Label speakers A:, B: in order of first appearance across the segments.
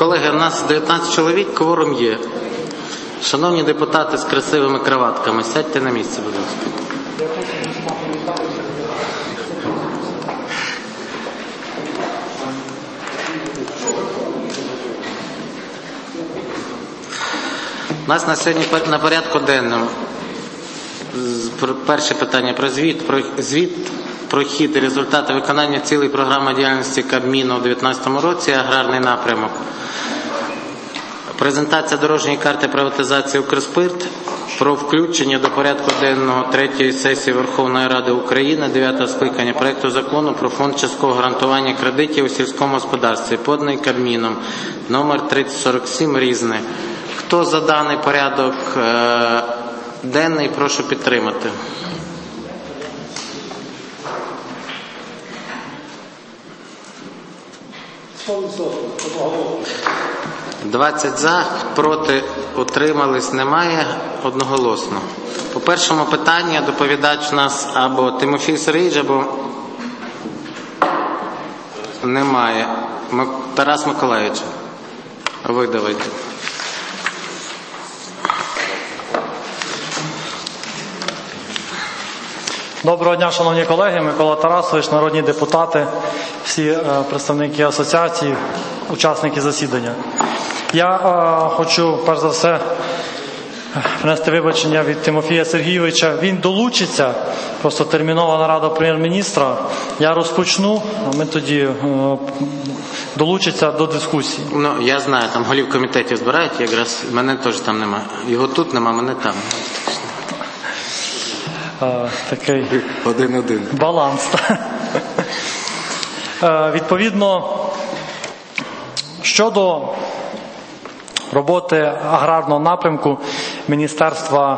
A: Колеги, у нас 19 чоловік, кворум є. Шановні депутати з красивими краватками, сядьте на місце, будь ласка. У нас на сьогодні на порядку денному перше питання про звіт про хід і результати виконання цілей програми діяльності Кабміну у 2019 році, аграрний напрямок. Презентація дорожньої карти приватизації «Укрспирт», про включення до порядку денного 3-ї сесії Верховної Ради України 9-го скликання проекту закону про фонд часткового гарантування кредитів у сільському господарстві, поданий Кабміном, номер 3047, Різне. Хто за даний порядок денний, прошу підтримати. 20 за, проти, утримались, немає, одноголосно. По першому питанню доповідач у нас або Тимофій Сергійович, або немає. Тарас Миколаївич, ви давайте.
B: Доброго дня, шановні колеги, Микола Тарасович, народні депутати, всі представники асоціації, учасники засідання. Я хочу, перш за все, принести вибачення від Тимофія Сергійовича. Він долучиться, просто термінова нарада прем'єр-міністра. Я розпочну, а ми тоді долучиться до дискусії.
A: Ну, я знаю, там голів комітетів збирають, якраз мене теж там немає. Його тут немає, мене там.
B: Такий
A: один
B: баланс. Відповідно, щодо роботи аграрного напрямку Міністерства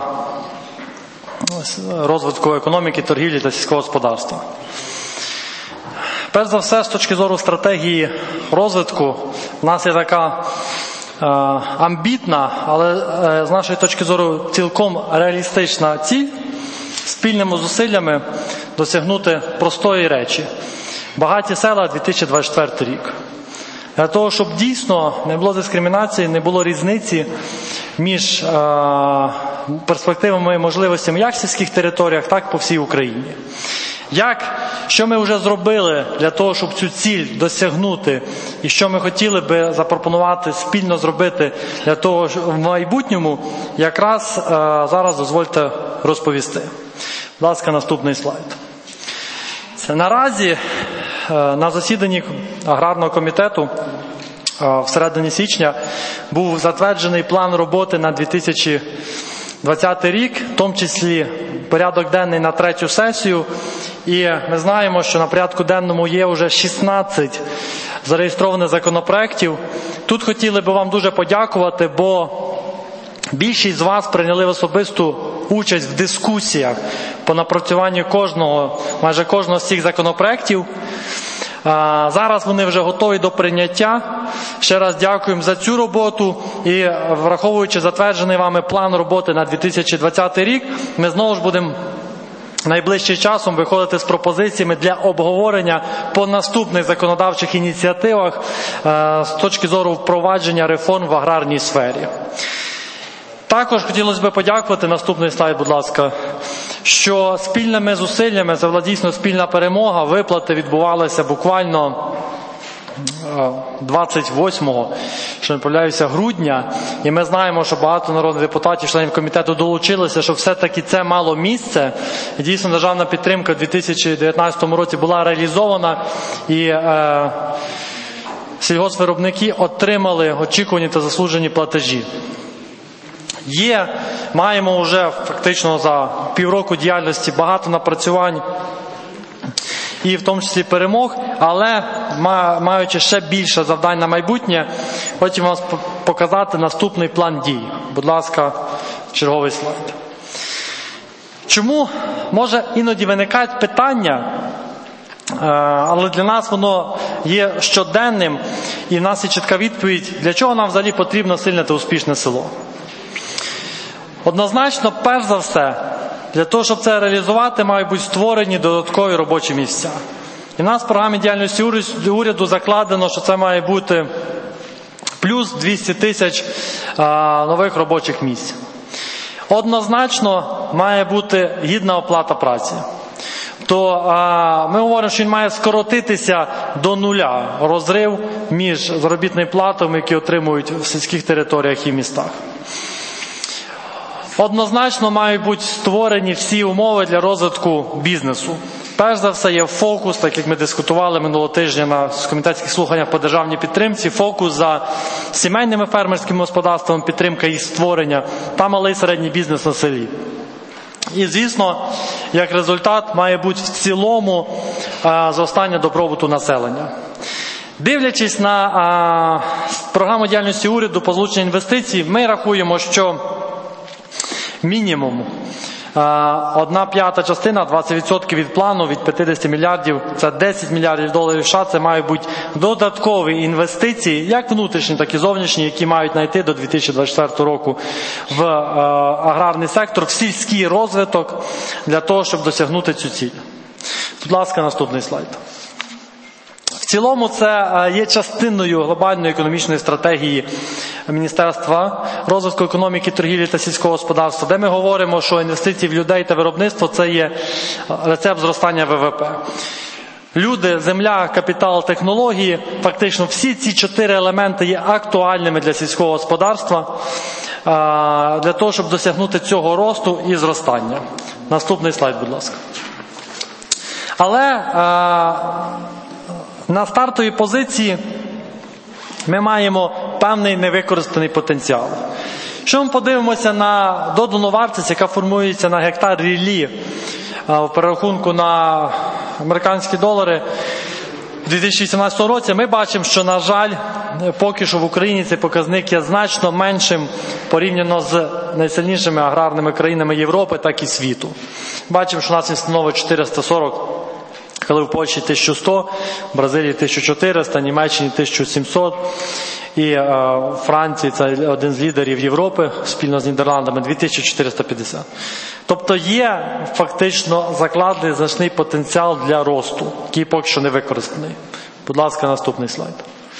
B: розвитку економіки, торгівлі та сільського господарства. Перш за все, з точки зору стратегії розвитку, у нас є така амбітна, але з нашої точки зору цілком реалістична ціль спільними зусиллями досягнути простої речі. Багаті села 2024 рік. Для того, щоб дійсно не було дискримінації, не було різниці між перспективами і можливостями як в сільських територіях, так і по всій Україні. Що ми вже зробили для того, щоб цю ціль досягнути, і що ми хотіли би запропонувати, спільно зробити для того, щоб в майбутньому, якраз зараз дозвольте розповісти. Будь ласка, наступний слайд. Наразі на засіданні аграрного комітету в середині січня був затверджений план роботи на 2020 рік, в тому числі порядок денний на 3-ю сесію. І ми знаємо, що на порядку денному є вже 16 зареєстрованих законопроєктів. Тут хотіли би вам дуже подякувати, бо більшість з вас прийняли особисту участь в дискусіях по напрацюванню майже кожного з цих законопроєктів. Зараз вони вже готові до прийняття. Ще раз дякуємо за цю роботу і, враховуючи затверджений вами план роботи на 2020 рік, ми знову ж будемо найближчим часом виходити з пропозиціями для обговорення по наступних законодавчих ініціативах з точки зору впровадження реформ в аграрній сфері. Також хотілося б подякувати, наступний слайд, будь ласка, що спільними зусиллями, це була дійсно спільна перемога, виплати відбувалися буквально 28-го, що не помиляюся, грудня, і ми знаємо, що багато народних депутатів, членів комітету долучилися, що все-таки це мало місце, і дійсно державна підтримка у 2019 році була реалізована, і сільгоспвиробники отримали очікувані та заслужені платежі. Маємо вже фактично за півроку діяльності багато напрацювань і в тому числі перемог, але маючи ще більше завдань на майбутнє, хочу вам показати наступний план дій. Будь ласка, черговий слайд. Чому може іноді виникають питання, але для нас воно є щоденним, і в нас є чітка відповідь, для чого нам взагалі потрібно сильне та успішне село. Однозначно, перш за все, для того, щоб це реалізувати, мають бути створені додаткові робочі місця. І в нас в програмі діяльності уряду закладено, що це має бути плюс 200 тисяч нових робочих місць. Однозначно має бути гідна оплата праці. То ми говоримо, що він має скоротитися до нуля розрив між заробітними платами, які отримують в сільських територіях і містах. Однозначно мають бути створені всі умови для розвитку бізнесу. Перш за все є фокус, так як ми дискутували минулого тижня на комітетських слуханнях по державній підтримці, фокус за сімейними фермерськими господарствами, підтримка їх створення та малий середній бізнес на селі. І, звісно, як результат має бути в цілому зростання добробуту населення. Дивлячись на програму діяльності уряду по залученню інвестицій, ми рахуємо, що мінімум 1/5 частина, 20% від плану, від 50 мільярдів, це 10 мільярдів доларів США, це мають бути додаткові інвестиції, як внутрішні, так і зовнішні, які мають знайти до 2024 року в аграрний сектор, в сільський розвиток, для того, щоб досягнути цю ціль. Будь ласка, наступний слайд. В цілому це є частиною глобальної економічної стратегії Міністерства розвитку економіки, торгівлі та сільського господарства, де ми говоримо, що інвестиції в людей та виробництво – це є рецепт зростання ВВП. Люди, земля, капітал, технології, фактично всі ці 4 елементи є актуальними для сільського господарства, для того, щоб досягнути цього росту і зростання. Наступний слайд, будь ласка. Але на стартовій позиції ми маємо певний невикористаний потенціал. Якщо ми подивимося на додану вартість, яка формується на гектар ріллі в перерахунку на американські долари у 2018 році, ми бачимо, що, на жаль, поки що в Україні цей показник є значно меншим порівняно з найсильнішими аграрними країнами Європи, так і світу. Бачимо, що у нас він становить 440, коли в Польщі 1100, в Бразилії 1400, в Німеччині 1700, і в Франції, це один з лідерів Європи, спільно з Нідерландами, 2450. Тобто є фактично закладений значний потенціал для росту, який поки що не використаний. Будь ласка, наступний слайд.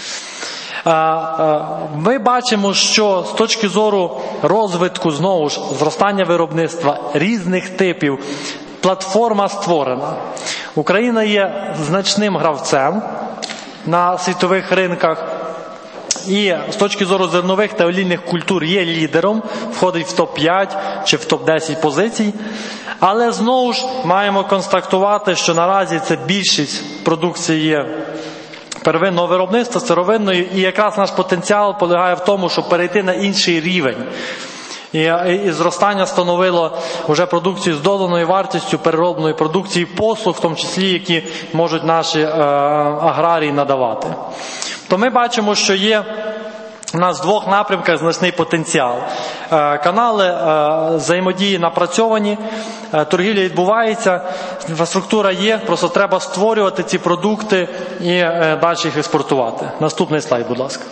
B: Ми бачимо, що з точки зору розвитку, знову ж, зростання виробництва різних типів, платформа створена. Україна є значним гравцем на світових ринках і з точки зору зернових та олійних культур є лідером, входить в топ-5 чи в топ-10 позицій. Але знову ж маємо констатувати, що наразі це більшість продукції є первинного виробництва, сировинної, і якраз наш потенціал полягає в тому, щоб перейти на інший рівень. І зростання становило вже продукцію з доданою вартістю, переробної продукції, послуг, в тому числі, які можуть наші аграрії надавати. То ми бачимо, що є у нас в двох напрямках значний потенціал. Канали взаємодії напрацьовані, торгівля відбувається, інфраструктура є, просто треба створювати ці продукти і далі їх експортувати. Наступний слайд, будь ласка.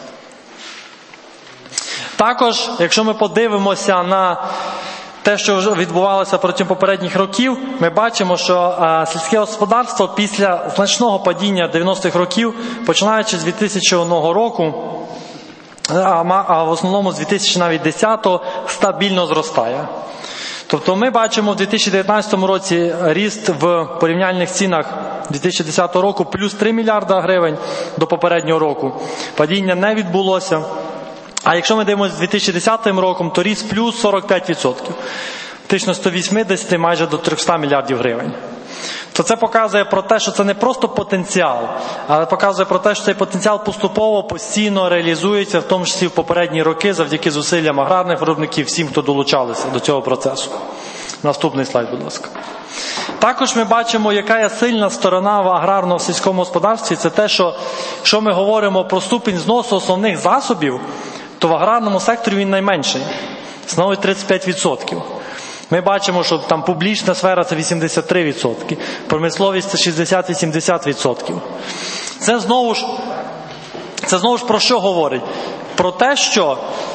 B: Також, якщо ми подивимося на те, що вже відбувалося протягом попередніх років, ми бачимо, що сільське господарство після значного падіння 90-х років, починаючи з 2000 року, а в основному з 2010-го, стабільно зростає. Тобто ми бачимо в 2019 році ріст в порівняльних цінах 2010 року плюс 3 мільярда гривень до попереднього року. Падіння не відбулося. А якщо ми дивимося з 2010 роком, то ріст плюс 45%. Фактично 180 майже до 300 мільярдів гривень. То це показує про те, що це не просто потенціал, але показує про те, що цей потенціал поступово, постійно реалізується, в тому числі в попередні роки, завдяки зусиллям аграрних виробників, всім, хто долучалися до цього процесу. Наступний слайд, будь ласка. Також ми бачимо, яка є сильна сторона в аграрному сільському господарстві. Це те, що якщо ми говоримо про ступінь зносу основних засобів, то в аграрному секторі він найменший. Становить 35%. Ми бачимо, що там публічна сфера – це 83%, промисловість – це 60-80%. Це знову ж про що говорить? Про те, що,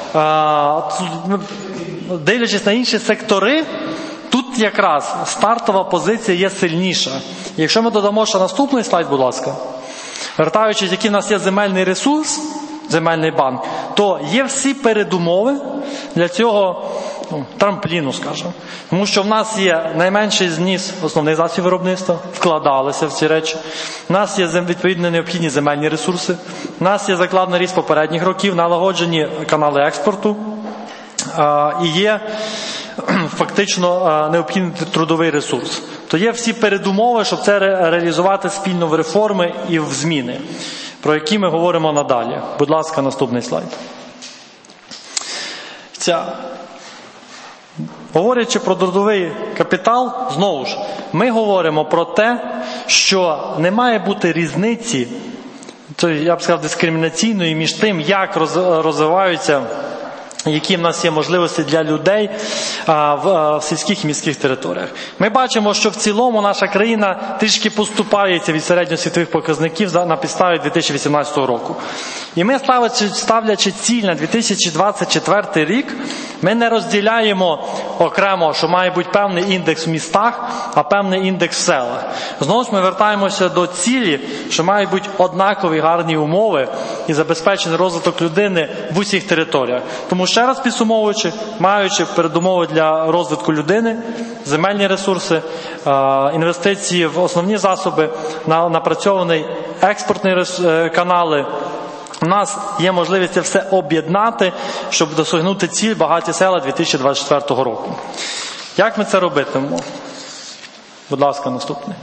B: дивлячись на інші сектори, тут якраз стартова позиція є сильніша. Якщо ми додамо ще наступний слайд, будь ласка, вертаючись, який в нас є земельний ресурс, земельний банк, то є всі передумови для цього трампліну, скажімо. Тому що в нас є найменший зніс основних засобів виробництва, вкладалися в ці речі. У нас є відповідно необхідні земельні ресурси. У нас є закладений ріст попередніх років, налагоджені канали експорту. І є фактично необхідний трудовий ресурс. То є всі передумови, щоб це реалізувати спільно в реформи і в зміни, про які ми говоримо надалі. Будь ласка, наступний слайд. Говорячи про трудовий капітал, знову ж, ми говоримо про те, що не має бути різниці, я б сказав, дискримінаційної між тим, як розвиваються, які в нас є можливості для людей в сільських і міських територіях. Ми бачимо, що в цілому наша країна трішки поступається від середньосвітових показників на підставі 2018 року. І ми, ставлячи ціль на 2024 рік, ми не розділяємо окремо, що має бути певний індекс в містах, а певний індекс в селах. Знову ж ми вертаємося до цілі, що мають бути однакові гарні умови і забезпечений розвиток людини в усіх територіях. Тому ще раз підсумовуючи, маючи передумови для розвитку людини, земельні ресурси, інвестиції в основні засоби, напрацьований експортні канали, у нас є можливість це все об'єднати, щоб досягнути ціль багаті села 2024 року. Як ми це робитимемо? Будь ласка, наступний.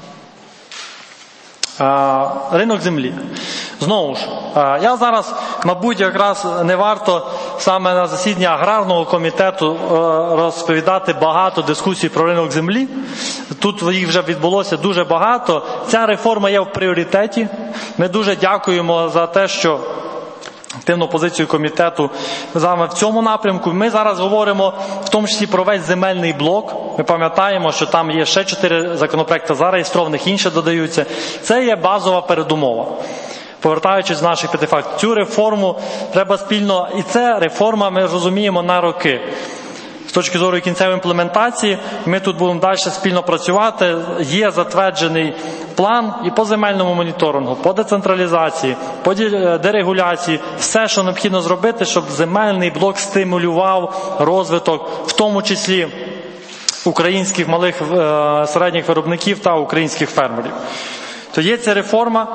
B: Ринок землі. Знову ж, я зараз, мабуть, якраз не варто саме на засіданні аграрного комітету розповідати багато дискусій про ринок землі. Тут їх вже відбулося дуже багато. Ця реформа є в пріоритеті. Ми дуже дякуємо за те, що активну позицію комітету саме в цьому напрямку. Ми зараз говоримо в тому числі про весь земельний блок. Ми пам'ятаємо, що там є ще 4 законопроекти зареєстрованих, інші додаються. Це є базова передумова. Повертаючись з наших 5 фактів, цю реформу треба спільно, і це реформа, ми розуміємо, на роки. З точки зору кінцевої імплементації, ми тут будемо далі спільно працювати. Є затверджений план і по земельному моніторингу, по децентралізації, по дерегуляції. Все, що необхідно зробити, щоб земельний блок стимулював розвиток, в тому числі українських малих середніх виробників та українських фермерів. То є ця реформа,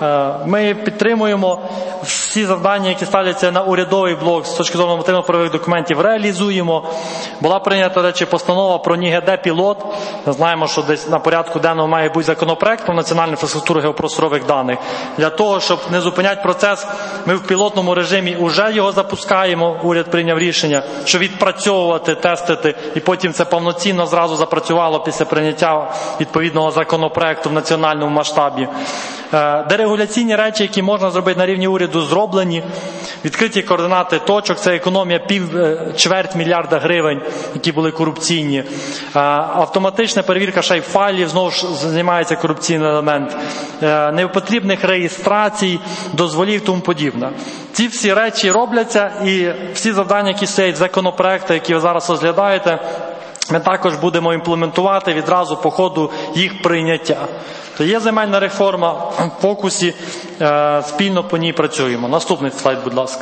B: ми підтримуємо всі завдання, які ставляться на урядовий блок з точки зору нормативно-правових документів, реалізуємо. Була прийнята, до речі, постанова про НІГД-пілот. Ми знаємо, що десь на порядку денного має бути законопроект про національну інфраструктуру геопросторових даних. Для того, щоб не зупиняти процес, ми в пілотному режимі вже його запускаємо. Уряд прийняв рішення, що відпрацьовувати, тестити, і потім це повноцінно зразу запрацювало після прийняття відповідного законопроекту в національному масштабі. Дерегуляційні речі, які можна зробити на рівні уряду, зроблені. Відкриті координати точок, це економія чверть мільярда гривень, які були корупційні. Автоматична перевірка шейп-файлів, знову ж знімається корупційний елемент. Непотрібних реєстрацій, дозволів і тому подібне. Ці всі речі робляться, і всі завдання, які стоять в законопроекти, які ви зараз розглядаєте, ми також будемо імплементувати відразу по ходу їх прийняття. То є земельна реформа, в фокусі, спільно по ній працюємо. Наступний слайд, будь ласка.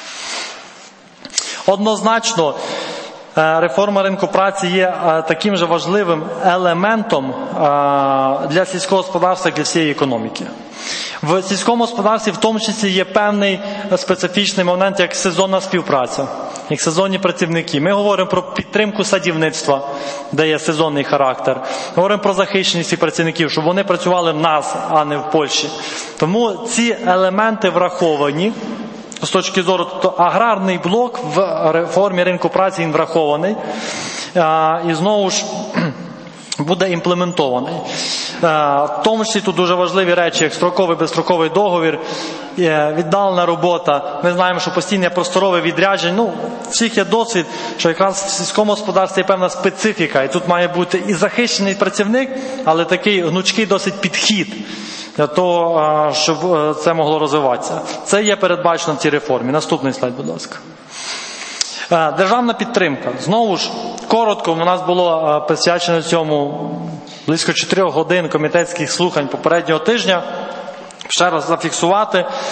B: Однозначно, реформа ринку праці є таким же важливим елементом для сільського господарства, як для всієї економіки. В сільському господарстві в тому числі є певний специфічний момент, як сезонна співпраця, як сезонні працівники. Ми говоримо про підтримку садівництва, де є сезонний характер. Ми говоримо про захищеність цих працівників, щоб вони працювали в нас, а не в Польщі. Тому ці елементи враховані з точки зору, тобто аграрний блок в реформі ринку праці він врахований. І знову ж буде імплементований. В тому числі тут дуже важливі речі, як строковий, безстроковий договір, віддалена робота. Ми знаємо, що постійне просторове відрядження. Всіх є досвід, що якраз в сільському господарстві є певна специфіка. І тут має бути і захищений працівник, але такий гнучкий досить підхід для того, щоб це могло розвиватися. Це є передбачено в цій реформі. Наступний слайд, будь ласка. Державна підтримка. Знову ж, коротко, у нас було присвячено цьому близько 4 годин комітетських слухань попереднього тижня. Ще раз зафіксувати,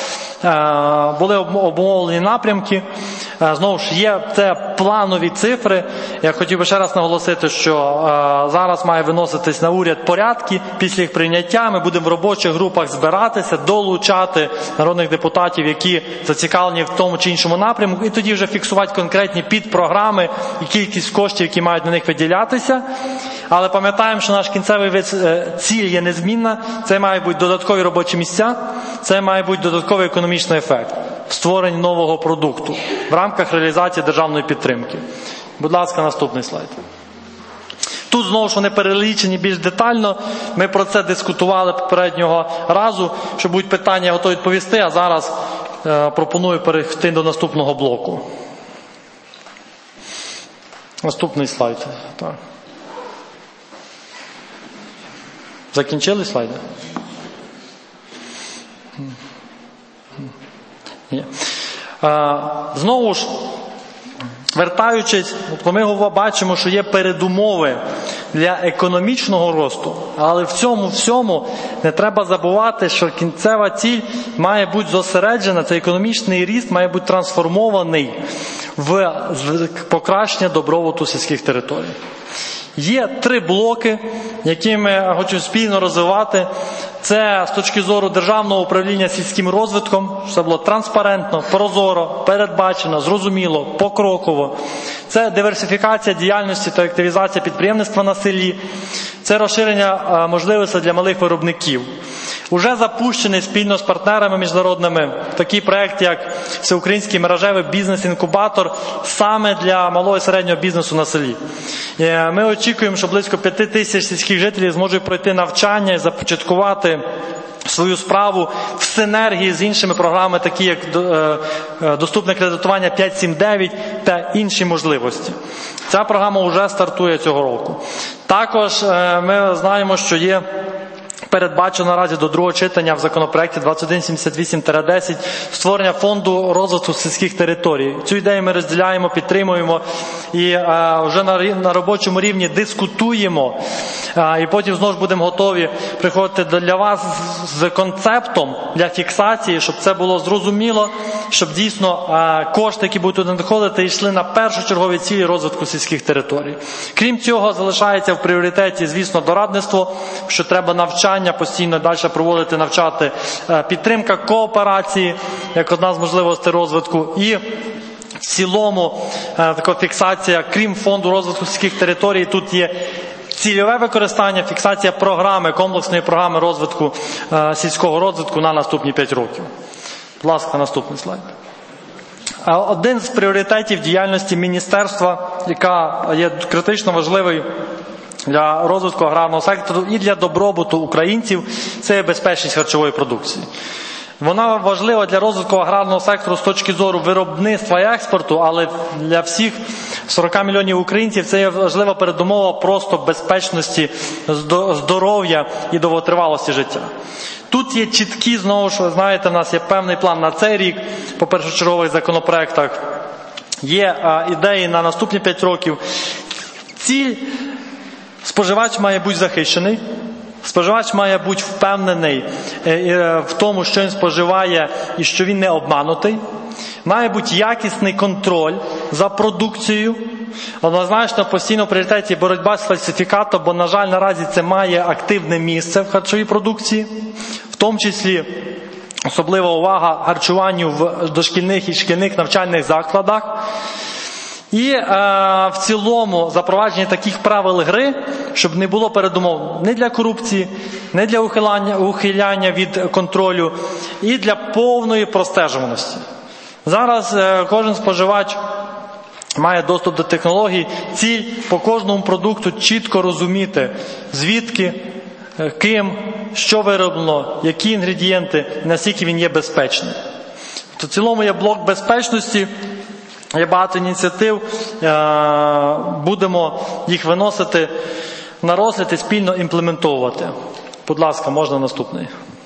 B: були обумовлені напрямки. Знову ж, є це планові цифри. Я хотів би ще раз наголосити, що зараз має виноситись на уряд порядки. Після їх прийняття ми будемо в робочих групах збиратися, долучати народних депутатів, які зацікавлені в тому чи іншому напрямку, і тоді вже фіксувати конкретні підпрограми і кількість коштів, які мають на них виділятися. Але пам'ятаємо, що наш кінцевий ціль є незмінна. Це мають бути додаткові робочі місця, це має бути додатковий економічний ефект в створенні нового продукту в рамках реалізації державної підтримки. Будь ласка, наступний слайд. Тут знову ж вони перелічені більш детально. Ми про це дискутували попереднього разу. Якщо будуть питання, я готовий відповісти, а зараз пропоную перейти до наступного блоку. Наступний слайд. Так. Закінчили слайди? Ні. Знову ж, вертаючись, ми бачимо, що є передумови для економічного росту, але в цьому всьому не треба забувати, що кінцева ціль має бути зосереджена, цей економічний ріст має бути трансформований в покращення добробуту сільських територій. Є 3 блоки, які ми хочемо спільно розвивати. Це з точки зору державного управління сільським розвитком, щоб це було транспарентно, прозоро, передбачено, зрозуміло, покроково. Це диверсифікація діяльності та активізація підприємництва на селі. Це розширення можливостей для малих виробників. Уже запущений спільно з партнерами міжнародними такий проєкт, як Всеукраїнський мережевий бізнес-інкубатор саме для малого і середнього бізнесу на селі. Ми очікуємо, що близько 5 тисяч сільських жителів зможуть пройти навчання і започаткувати свою справу в синергії з іншими програмами, такі як доступне кредитування 5.7.9 та інші можливості. Ця програма вже стартує цього року. Також ми знаємо, що є передбачено наразі до другого читання в законопроекті 2178-10 створення фонду розвитку сільських територій. Цю ідею ми розділяємо, підтримуємо і вже на робочому рівні дискутуємо. І потім знову ж будемо готові приходити для вас з концептом для фіксації, щоб це було зрозуміло, щоб дійсно кошти, які будуть туди надходити, йшли на першочергові цілі розвитку сільських територій. Крім цього, залишається в пріоритеті, звісно, дорадництво, що треба навчання, постійно далі проводити, навчати, підтримка кооперації, як одна з можливостей розвитку, і в цілому така фіксація, крім фонду розвитку сільських територій, тут є цільове використання, фіксація програми, комплексної програми розвитку сільського розвитку на наступні 5 років. Будь ласка, наступний слайд. Один з пріоритетів діяльності міністерства, яка є критично важливою для розвитку аграрного сектору і для добробуту українців, це є безпечність харчової продукції. Вона важлива для розвитку аграрного сектору з точки зору виробництва і експорту, але для всіх 40 мільйонів українців це є важлива передумова просто безпечності, здоров'я і довготривалості життя. Тут є чіткі, знову ж, ви знаєте, у нас є певний план на цей рік по першочергових законопроектах. Є ідеї на наступні 5 років. Ціль: споживач має бути захищений, споживач має бути впевнений в тому, що він споживає і що він не обманутий. Має бути якісний контроль за продукцією. Однозначно, постійно в пріоритеті боротьба з фальсифікатом, бо, на жаль, наразі це має активне місце в харчовій продукції. В тому числі особлива увага харчуванню в дошкільних і шкільних навчальних закладах. І в цілому запровадження таких правил гри, щоб не було передумов ні для корупції, ні для ухиляння від контролю, і для повної простежуваності. Зараз кожен споживач має доступ до технологій. Ціль по кожному продукту чітко розуміти, звідки, ким, що вироблено, які інгредієнти, наскільки він є безпечним. В цілому є блок безпечності. Є багато ініціатив, будемо їх виносити на розгляд і спільно імплементовувати. Будь ласка, можна наступний.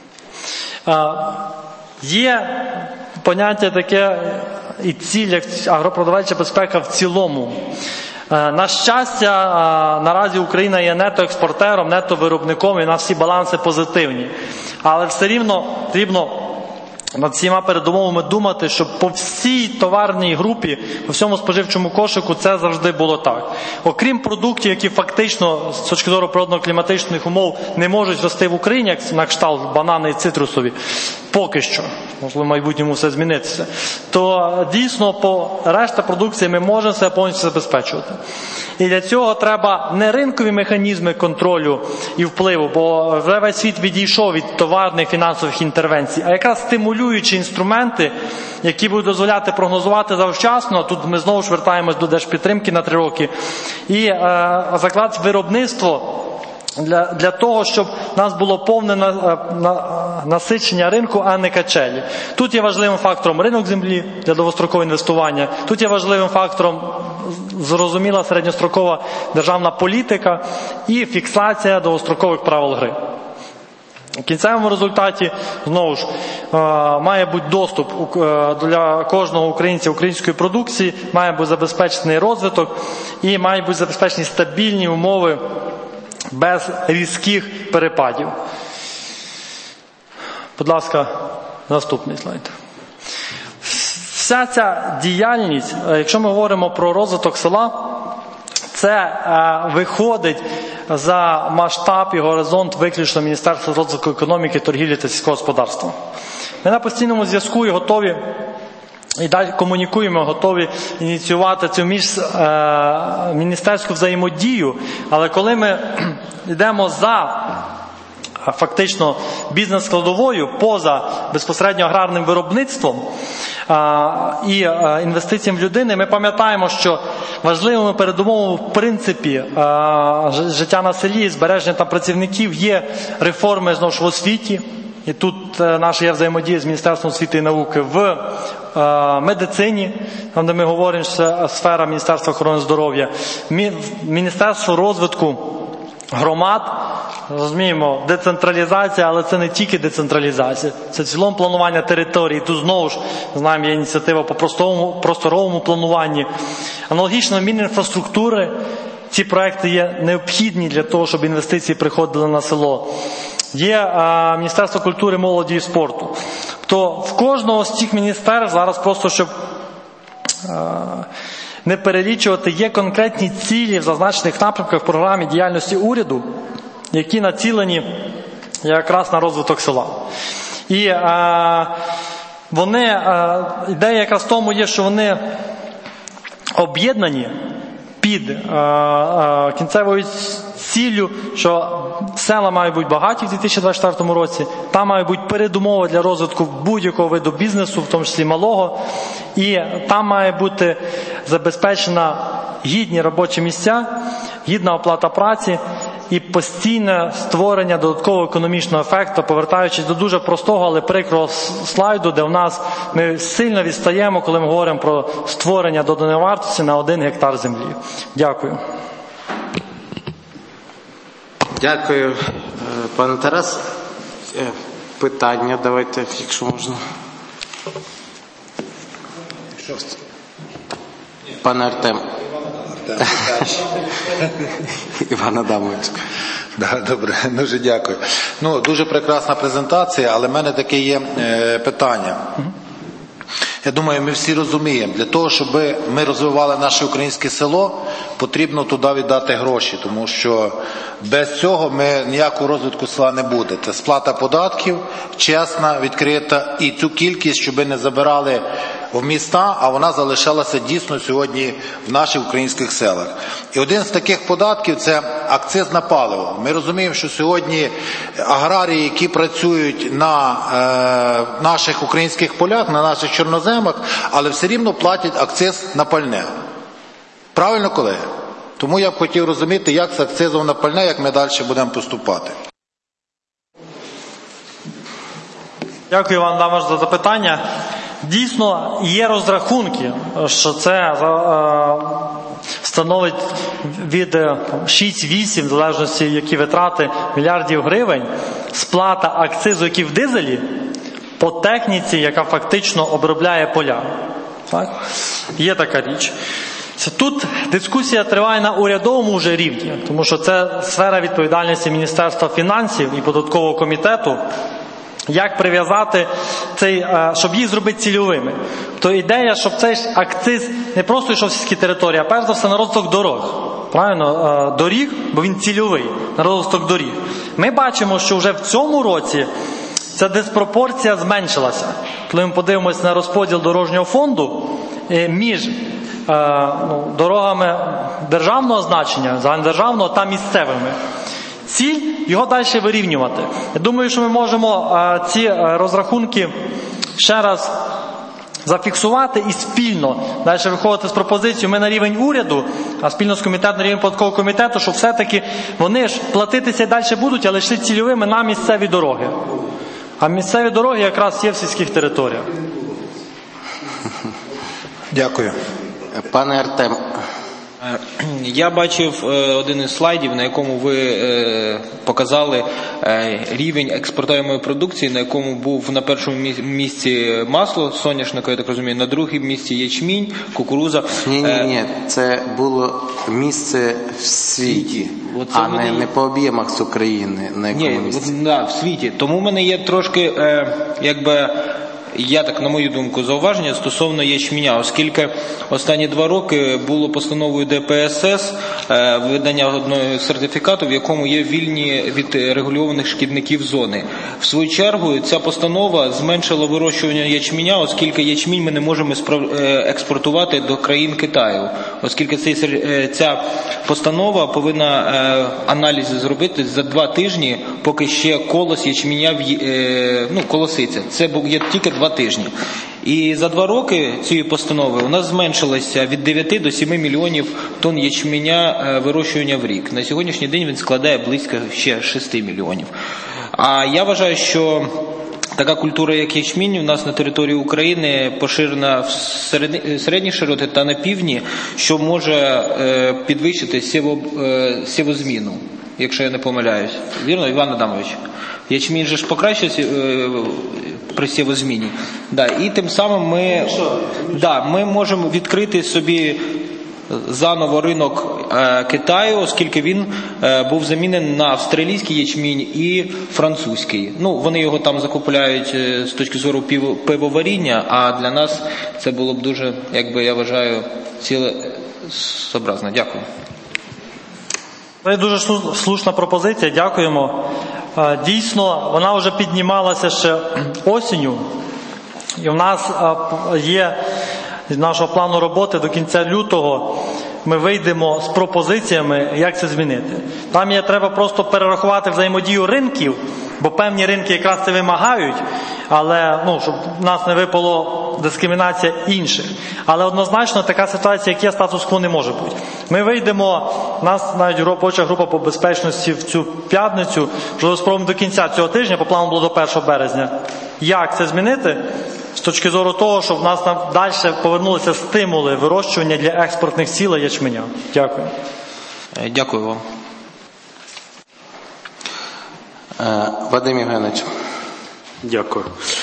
B: Є поняття таке і ціль, як агропродовольча безпека в цілому. На щастя, наразі Україна є нетоекспортером, нетовиробником, і у нас всі баланси позитивні. Але все рівно потрібно над всіма передумовами думати, щоб по всій товарній групі, по всьому споживчому кошику це завжди було так. Окрім продуктів, які фактично з точки зору природно-кліматичних умов не можуть рости в Україні, як на кшталт банани і цитрусові, поки що, можливо в майбутньому все зміниться, то дійсно по решта продукції ми можемо себе повністю забезпечувати. І для цього треба не ринкові механізми контролю і впливу, бо вже весь світ відійшов від товарних фінансових інтервенцій, а якраз стимулюючі інструменти, які будуть дозволяти прогнозувати завчасно, тут ми знову ж вертаємось до держпідтримки на 3 роки, і заклад виробництво для того, щоб у нас було повне насичення ринку, а не качелі. Тут є важливим фактором ринок землі для довгострокового інвестування, тут є важливим фактором зрозуміла середньострокова державна політика і фіксація довгострокових правил гри. В кінцевому результаті, знову ж, має бути доступ для кожного українця української продукції, має бути забезпечений розвиток і мають бути забезпечені стабільні умови без різких перепадів. Будь ласка, наступний слайд. Вся ця діяльність, якщо ми говоримо про розвиток села, це виходить за масштаб і горизонт виключно Міністерства розвитку економіки, торгівлі та сільського господарства. Ми на постійному зв'язку і готові, і далі комунікуємо, готові ініціювати цю міністерську взаємодію, але коли ми йдемо за фактично бізнес-складовою, поза безпосередньо аграрним виробництвом і інвестиціям в людини, ми пам'ятаємо, що важливими передумовами в принципі життя на селі і збереження там працівників є реформи знову ж в освіті. І тут наша є взаємодія з Міністерством освіти і науки в медицині, там де ми говоримо, що це сфера Міністерства охорони здоров'я, Міністерство розвитку громад, розуміємо, децентралізація, але це не тільки децентралізація, це в цілому планування території. Тут знову ж, знаємо, є ініціатива по просторовому плануванні. Аналогічно Мінінфраструктури, ці проекти є необхідні для того, щоб інвестиції приходили на село. Є Міністерство культури, молоді і спорту. То в кожного з цих міністерств, зараз просто, щоб не перелічувати, є конкретні цілі в зазначених напрямках в програмі діяльності уряду, які націлені якраз на розвиток села. І ідея якраз в тому є, що вони об'єднані під кінцевою ціллю, що села мають бути багаті в 2024 році, там мають бути передумови для розвитку будь-якого виду бізнесу, в тому числі малого, і там має бути забезпечена гідні робочі місця, гідна оплата праці і постійне створення додаткового економічного ефекту, повертаючись до дуже простого, але прикрого слайду, де в нас ми сильно відстаємо, коли ми говоримо про створення доданої вартості на 1 гектар землі. Дякую.
A: Дякую, пане Тарас. Питання давайте, якщо можна. Пане Артем. Іван Адамович.
C: Добре, дуже дякую. Дуже прекрасна презентація, але в мене таке є питання. Я думаю, ми всі розуміємо, для того, щоб ми розвивали наше українське село, потрібно туди віддати гроші, тому що без цього ніякого розвитку села не буде. Це сплата податків, чесна, відкрита, і цю кількість, щоб не забирали в міста, а вона залишалася дійсно сьогодні в наших українських селах. І один з таких податків – це акциз на паливо. Ми розуміємо, що сьогодні аграрії, які працюють на наших українських полях, на наших чорноземах, але все рівно платять акциз на пальне. Правильно, колеги? Тому я б хотів розуміти, як з акцизом на пальне, як ми далі будемо поступати.
B: Дякую вам, Дамаш, за запитання. Дійсно, є розрахунки, що це становить від 6-8, в залежності, які витрати, мільярдів гривень, сплата акцизу, який в дизелі, по техніці, яка фактично обробляє поля. Так? Є така річ. Тут дискусія триває на урядовому вже рівні, тому що це сфера відповідальності Міністерства фінансів і податкового комітету. як прив'язати цей, щоб їх зробити цільовими. То ідея, щоб цей ж акциз не просто йшов в сільські території, а перш за все на розвиток дорог. Правильно? Доріг, бо він цільовий, на розвиток доріг. Ми бачимо, що вже в цьому році ця диспропорція зменшилася. Коли ми подивимося на розподіл дорожнього фонду між дорогами державного значення, загальнодержавного та місцевими. Ціль його далі вирівнювати. Я думаю, що ми можемо ці розрахунки ще раз зафіксувати і спільно далі виходити з пропозицією ми на рівень уряду, а спільно з комітетом на рівень податкового комітету, що все-таки вони ж платитися і далі будуть, але йшли цільовими на місцеві дороги. А місцеві дороги якраз є в сільських територіях.
C: Дякую.
A: Пане Артем.
D: Я бачив один із слайдів, на якому ви показали рівень експортуємої продукції, на якому був на першому місці масло соняшникове, я так розумію, на другому місці ячмінь, кукурудза.
A: Ні, це було місце в світі, а не по об'ємах з України, на якому місці.
D: Ні, в світі. Тому в мене є трошки, я так, на мою думку, зауваження стосовно ячменя, оскільки останні 2 роки було постановою ДПСС видання одного сертифікату, в якому є вільні від регульованих шкідників зони. В свою чергу ця постанова зменшила вирощування ячменя, оскільки ячмінь ми не можемо експортувати до країн Китаю, оскільки ця постанова повинна аналізи зробити за 2 тижні, поки ще колос ячменя колоситься. Це є тільки 2 тижні. І за 2 роки цієї постанови у нас зменшилося від 9 до 7 мільйонів тонн ячменя вирощування в рік. На сьогоднішній день він складає близько ще 6 мільйонів. А я вважаю, що така культура, як ячмінь, у нас на території України поширена в середній широти та на півдні, що може підвищити сівозміну, якщо я не помиляюсь. Вірно, Іван Адамович? Ячмінь же ж покращується при сівозміні. Да, і тим самим ми можемо відкрити собі заново ринок Китаю, оскільки він був замінений на австралійський ячмінь і французький. Вони його там закупляють з точки зору пивоваріння, а для нас це було б дуже, я вважаю, цілесообразно. Дякую.
B: Це дуже слушна пропозиція, дякуємо. Дійсно, вона вже піднімалася ще осінню, і в нас є з нашого плану роботи до кінця лютого ми вийдемо з пропозиціями, як це змінити. Там треба просто перерахувати взаємодію ринків, бо певні ринки якраз це вимагають, але щоб в нас не випало дискримінація інших. Але однозначно така ситуація, як є, статус-кво не може бути. Ми вийдемо, у нас навіть робоча група по безпечності в цю п'ятницю, вже спробуємо до кінця цього тижня, по плану було до 1 березня. Як це змінити? З точки зору того, щоб в нас далі повернулися стимули вирощування для експортних цілей ячменя. Дякую.
D: Дякую вам.
A: Вадим Євгенович.
E: Дякую.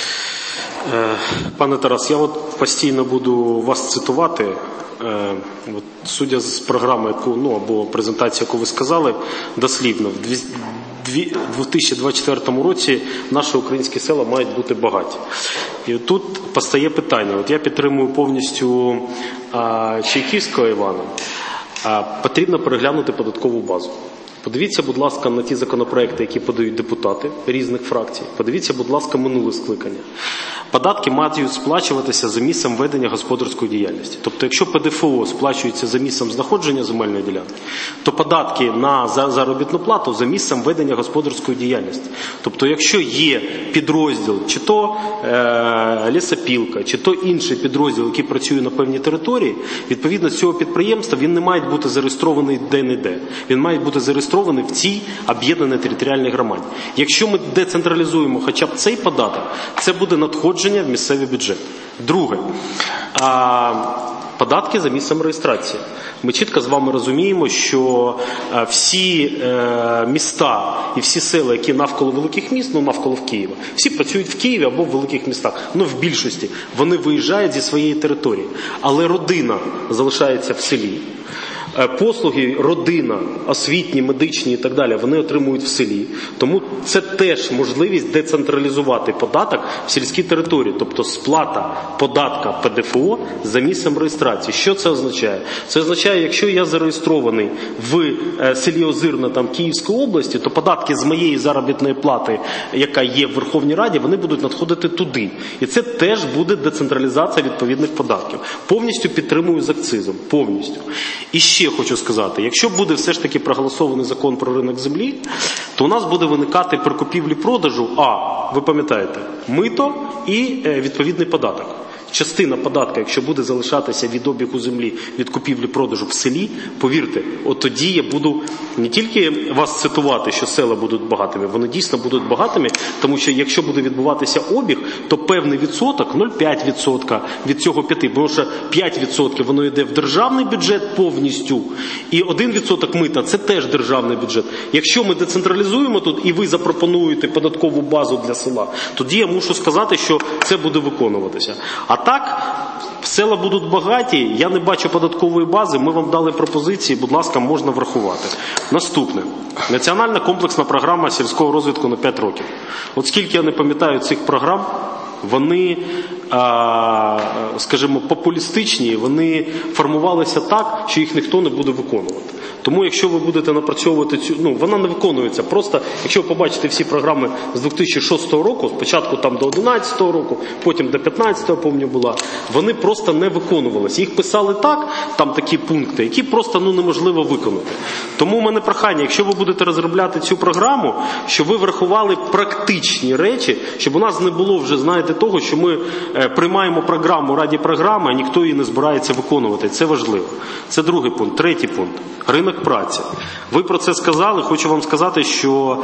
E: Пане Тарас, я постійно буду вас цитувати. Судя з програми, або презентації, яку ви сказали, дослівно, в 2024 році наші українські села мають бути багаті. І тут постає питання. Я підтримую повністю Чайківського Івана. Потрібно переглянути податкову базу. Подивіться, будь ласка, на ті законопроекти, які подають депутати різних фракцій. Подивіться, будь ласка, минуле скликання. Податки мають сплачуватися за місцем ведення господарської діяльності. Тобто, якщо ПДФО сплачується за місцем знаходження земельної ділянки, то податки на заробітну плату за місцем ведення господарської діяльності. Тобто, якщо є підрозділ, чи то лісопілка, чи то інший підрозділ, який працює на певній території, відповідно з цього підприємства він не має бути зареєстрований де-не-де. Він має бути зареєстрований в цій об'єднаній територіальній громаді. Якщо ми децентралізуємо хоча б цей податок, це буде надходження в місцевий бюджет. Друге. Податки за місцем реєстрації. Ми чітко з вами розуміємо, що всі міста і всі села, які навколо великих міст, навколо Києва, всі працюють в Києві або в великих містах. В більшості. Вони виїжджають зі своєї території. Але родина залишається в селі. послуги, родина, освітні, медичні і так далі, вони отримують в селі. Тому це теж можливість децентралізувати податок в сільській території, тобто сплата податка ПДФО за місцем реєстрації. Що це означає? Це означає, якщо я зареєстрований в селі Озирна, там, Київської області, то податки з моєї заробітної плати, яка є в Верховній Раді, вони будуть надходити туди. І це теж буде децентралізація відповідних податків. Повністю підтримую з акцизом. Повністю. І ще хочу сказати, якщо буде все ж таки проголосований закон про ринок землі, то у нас буде виникати при купівлі-продажу, ви пам'ятаєте, мито і відповідний податок. Частина податка, якщо буде залишатися від обігу землі, від купівлі-продажу в селі, повірте, от тоді я буду не тільки вас цитувати, що села будуть багатими, вони дійсно будуть багатими, тому що якщо буде відбуватися обіг, то певний відсоток, 0,5% від цього 5%, тому що 5% воно йде в державний бюджет повністю, і 1% мита – це теж державний бюджет. Якщо ми децентралізуємо тут, і ви запропонуєте податкову базу для села, тоді я мушу сказати, що це буде виконуватися. А так, села будуть багаті, я не бачу податкової бази, ми вам дали пропозиції, будь ласка, можна врахувати. Наступне. Національна комплексна програма сільського розвитку на 5 років. От скільки я не пам'ятаю цих програм, вони, скажімо, популістичні, вони формувалися так, що їх ніхто не буде виконувати. Тому якщо ви будете напрацьовувати вона не виконується. Просто, якщо ви побачите всі програми з 2006 року, спочатку там до 2011 року, потім до 2015, пам'ятаю, була, вони просто не виконувалися. Їх писали так, там такі пункти, які просто неможливо виконати. Тому у мене прохання, якщо ви будете розробляти цю програму, щоб ви врахували практичні речі, щоб у нас не було вже, знаєте, того, що ми приймаємо програму раді програми, а ніхто її не збирається виконувати. Це важливо. Це другий пункт. Третій пункт. Ринок праці. Ви про це сказали. Хочу вам сказати, що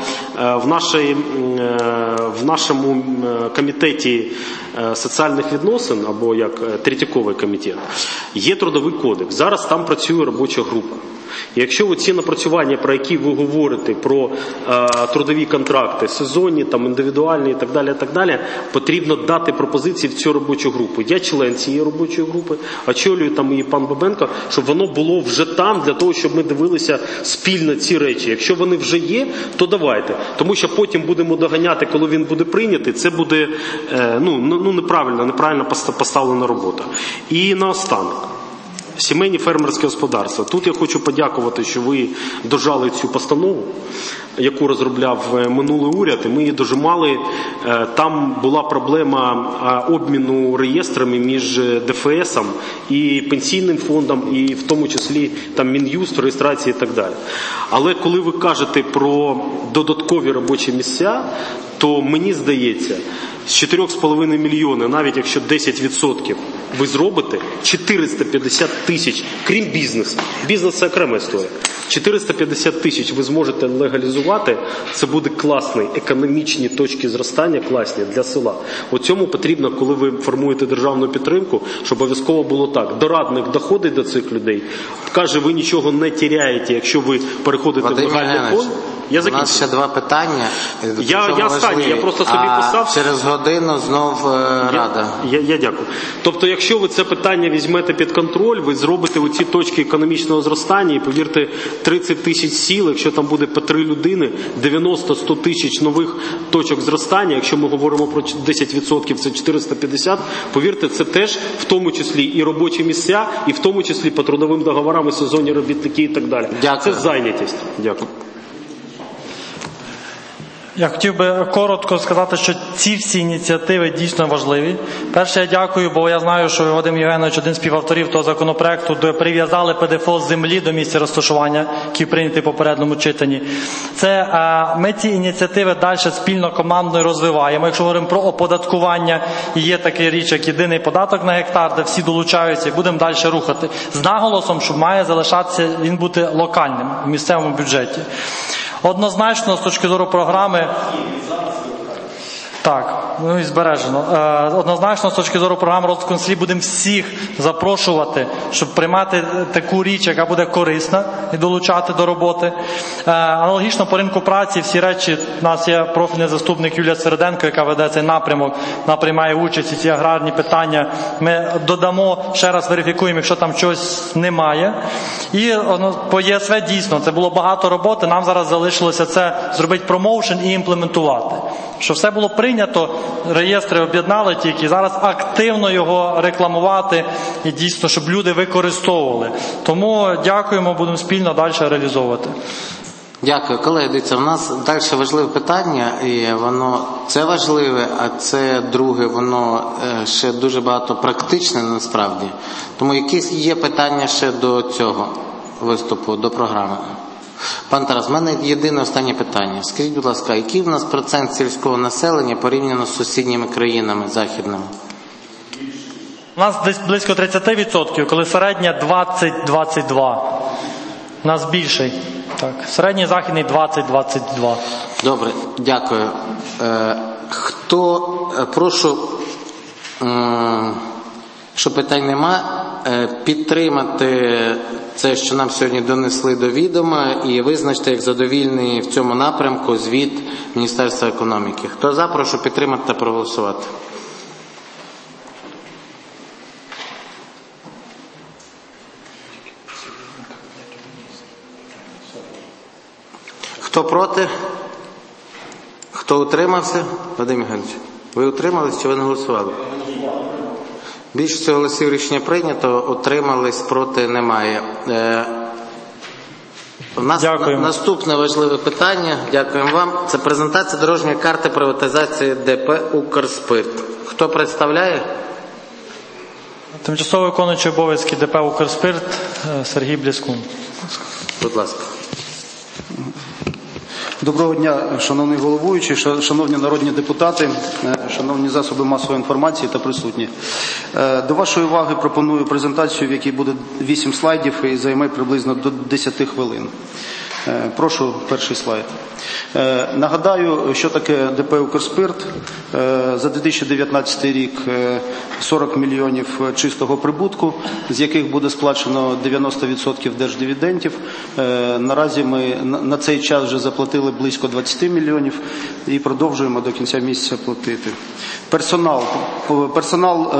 E: в нашому комітеті соціальних відносин, або як Третьяковий комітет, є трудовий кодекс. Зараз там працює робоча група. І якщо ці напрацювання, про які ви говорите, про трудові контракти, сезонні, там, індивідуальні і так далі, потрібно дати пропозиції в цю робочу групу. Я член цієї робочої групи, очолюю там і пан Бабенко, щоб воно було вже там, для того, щоб ми дивилися спільно ці речі. Якщо вони вже є, то давайте. Тому що потім будемо доганяти, коли він буде прийнятий, це буде неправильно поставлена робота. І наостанок. Сімейні фермерські господарства. Тут я хочу подякувати, що ви дожали цю постанову, яку розробляв минулий уряд, і ми її дожимали. Там була проблема обміну реєстрами між ДФСом і пенсійним фондом, і в тому числі там Мін'юст, реєстрації і так далі. Але коли ви кажете про додаткові робочі місця, то мені здається, з 4,5 мільйони, навіть якщо 10% ви зробите, 450 тисяч, крім бізнесу. Бізнес – це окрема історія. 450 тисяч ви зможете легалізувати, це буде класний, економічні точки зростання класні для села. У цьому потрібно, коли ви формуєте державну підтримку, щоб обов'язково було так. Дорадник доходить до цих людей, каже, ви нічого не теряєте, якщо ви переходите в легальний фонд.
A: У нас ще два питання.
E: Я просто собі писав.
A: Через годину знов Рада.
E: Я дякую. Тобто, якщо ви це питання візьмете під контроль, ви зробите оці точки економічного зростання, і повірте, 30 тисяч сіл, якщо там буде по 3 людини, 90-100 тисяч нових точок зростання, якщо ми говоримо про 10%, це 450, повірте, це теж в тому числі і робочі місця, і в тому числі по трудовим договорам, і сезонні робітники і так далі.
A: Дякую.
E: Це зайнятість. Дякую.
B: Я хотів би коротко сказати, що ці всі ініціативи дійсно важливі. Перше, я дякую, бо я знаю, що Вадим Євгенович один з співавторів того законопроекту, де прив'язали ПДФО з землі до місця розташування, який прийнятий в попередньому читанні. Ми ці ініціативи далі спільно командно розвиваємо. Якщо говоримо про оподаткування, є така річ, як єдиний податок на гектар, де всі долучаються, і будемо далі рухати. З наголосом, що має залишатися він бути локальним в місцевому бюджеті. Однозначно, з точки зору програми, так, ну і збережено. Однозначно, з точки зору програми розвитку на селі будемо всіх запрошувати, щоб приймати таку річ, яка буде корисна, і долучати до роботи. Аналогічно по ринку праці всі речі, у нас є профільний заступник Юлія Середенко, яка веде цей напрямок, вона приймає участь, і ці аграрні питання ми додамо, ще раз верифікуємо, якщо там чогось немає. І по ЄСВ дійсно, це було багато роботи, нам зараз залишилося це зробити промоушен і імплементувати. Щоб все було прийнято, реєстри об'єднали тільки, зараз активно його рекламувати і дійсно, щоб люди використовували. Тому дякуємо, будемо спільно далі реалізовувати.
A: Дякую. Колеги, дивіться, у нас далі важливе питання, і це важливе, а це друге, воно ще дуже багато практичне насправді. Тому якісь є питання ще до цього виступу, до програми? Пан Тарас, в мене єдине останнє питання. Скажіть, будь ласка, який в нас процент сільського населення порівняно з сусідніми країнами західними?
B: У нас десь близько 30%, коли середня 20-22%. У нас більший. Так, середній західний 20-22.
A: Добре, дякую. Прошу, що питань нема, підтримати це, що нам сьогодні донесли до відома, і визначити як задовільний в цьому напрямку звіт Міністерства економіки. Хто за, прошу підтримати та проголосувати. Хто проти? Хто утримався? Вадим Євгенович, ви утримались чи ви не голосували? Більшістю голосів рішення прийнято, утримались, проти немає. У нас наступне важливе питання, дякуємо вам, це презентація дорожньої карти приватизації ДП «Укрспирт». Хто представляє?
B: Тимчасово виконуючий обов'язки ДП «Укрспирт» Сергій Бляскун.
A: Будь ласка.
F: Доброго дня, шановний головуючий, шановні народні депутати, шановні засоби масової інформації та присутні. До вашої уваги пропоную презентацію, в якій буде 8 слайдів і займе приблизно до 10 хвилин. Прошу перший слайд. Нагадаю, що таке ДП «Укрспирт». За 2019 рік 40 мільйонів чистого прибутку, з яких буде сплачено 90% держдивідендів. Наразі ми на цей час вже заплатили близько 20 мільйонів і продовжуємо до кінця місяця платити. Персонал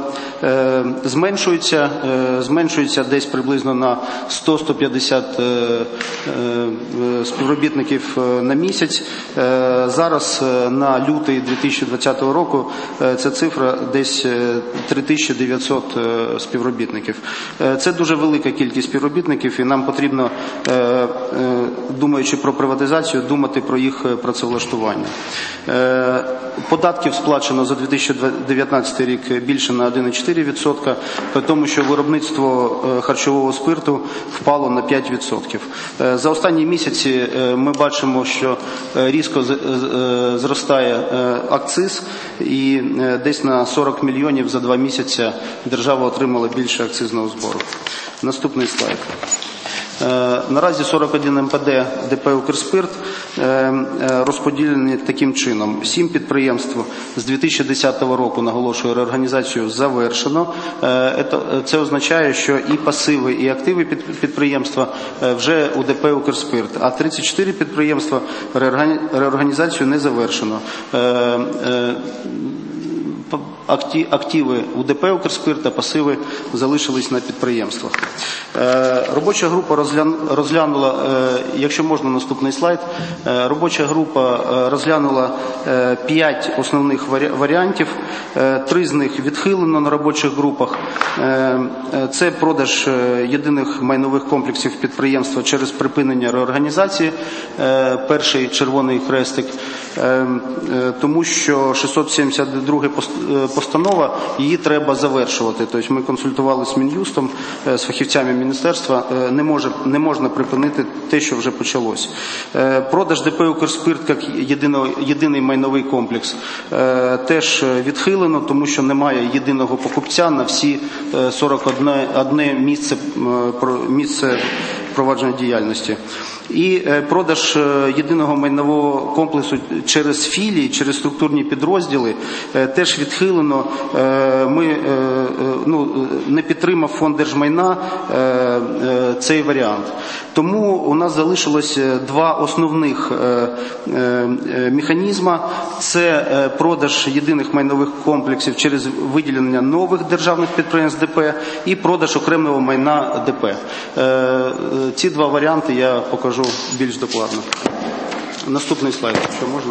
F: зменшується десь приблизно на 100-150 співробітників на місяць. Зараз на лютий 2020 року ця цифра десь 3900 співробітників. Це дуже велика кількість співробітників, і нам потрібно, думаючи про приватизацію, думати про їх працевлаштування. Податків сплачено за 2019 рік більше на 1,4%, при тому, що виробництво харчового спирту впало на 5%. За останні місяці ми бачимо, що різко зростає акциз, і десь на 40 мільйонів за 2 місяці держава отримала більше акцизного збору. Наступний слайд. Наразі 41 МПД ДП «Укрспирт» розподілені таким чином. 7 підприємств з 2010 року, наголошую, реорганізацію завершено. Це означає, що і пасиви, і активи підприємства вже у ДП «Укрспирт», а 34 підприємства реорганізацію не завершено. Активи у ДП «Укрспирт» та пасиви залишились на підприємствах. Робоча група розглянула, якщо можна, наступний слайд. Робоча група розглянула 5 основних варіантів. 3 з них відхилено на робочих групах. Це продаж єдиних майнових комплексів підприємства через припинення реорганізації. Перший червоний хрестик. Тому що 672 постанова, її треба завершувати. Тобто ми консультували з Мін'юстом, з фахівцями міністерства, не можна припинити те, що вже почалось. Продаж ДП «Укрспирт» як єдиний майновий комплекс теж відхилено, тому що немає єдиного покупця на всі 41 місце провадження діяльності. І продаж єдиного майнового комплексу через філії, через структурні підрозділи теж відхилено. Ми не підтримав фонд держмайна цей варіант. Тому у нас залишилось два основних механізми. Це продаж єдиних майнових комплексів через виділення нових державних підприємств ДП і продаж окремого майна ДП. Ці два варіанти я покажу більш докладно. Наступний слайд, якщо можна.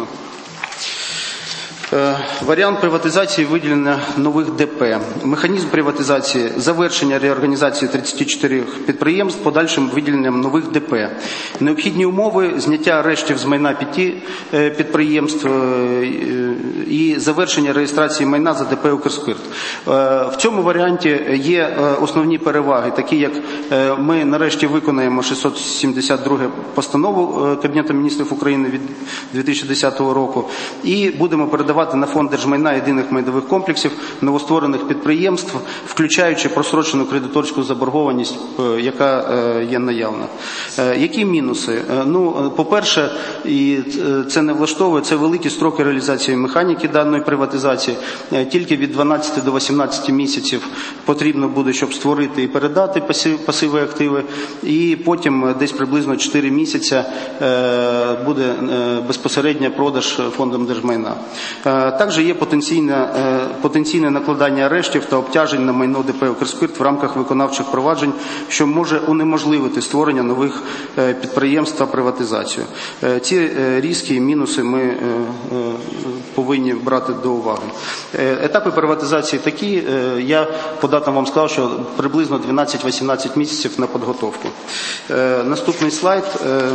F: Варіант приватизації виділення нових ДП. Механізм приватизації, завершення реорганізації 34 підприємств, подальшим виділенням нових ДП. Необхідні умови, зняття арештів з майна 5 підприємств і завершення реєстрації майна за ДП «Укрспирт». В цьому варіанті є основні переваги, такі як ми нарешті виконаємо 672 постанову Кабінету міністрів України від 2010 року і будемо передавати на фонд держмайна єдиних майнових комплексів новостворених підприємств, включаючи просрочену кредиторську заборгованість, яка є наявна. Які мінуси? По-перше, і це не влаштовує, це великі строки реалізації механіки даної приватизації. Тільки від 12 до 18 місяців потрібно буде, щоб створити і передати пасиви активи, і потім десь приблизно 4 місяці буде безпосередньо продаж фондом держмайна. Також є потенційне накладання арештів та обтяжень на майно ДП «Укрспирт» в рамках виконавчих проваджень, що може унеможливити створення нових підприємств та приватизацію. Ці ризики і мінуси ми повинні брати до уваги. Етапи приватизації такі, я по датам вам сказав, що приблизно 12-18 місяців на підготовку. Наступний слайд.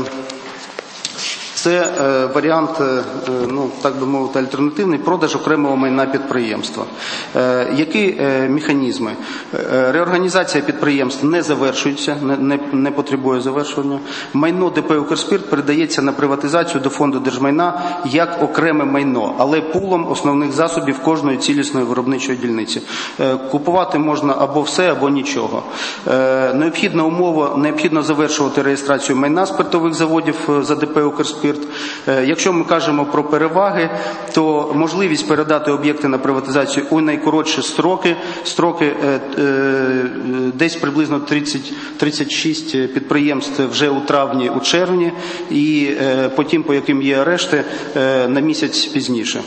F: Це варіант, так би мовити, альтернативний продаж окремого майна підприємства. Які механізми? Реорганізація підприємств не завершується, не потребує завершення. Майно ДП «Укрспирт» передається на приватизацію до фонду держмайна як окреме майно, але пулом основних засобів кожної цілісної виробничої дільниці. Купувати можна або все, або нічого. Необхідна умова, необхідно завершувати реєстрацію майна спиртових заводів за ДП «Укрспирт». Якщо ми кажемо про переваги, то можливість передати об'єкти на приватизацію у найкоротші строки десь приблизно 36 підприємств вже у травні, у червні, і потім, по яким є арешти, на місяць пізніше.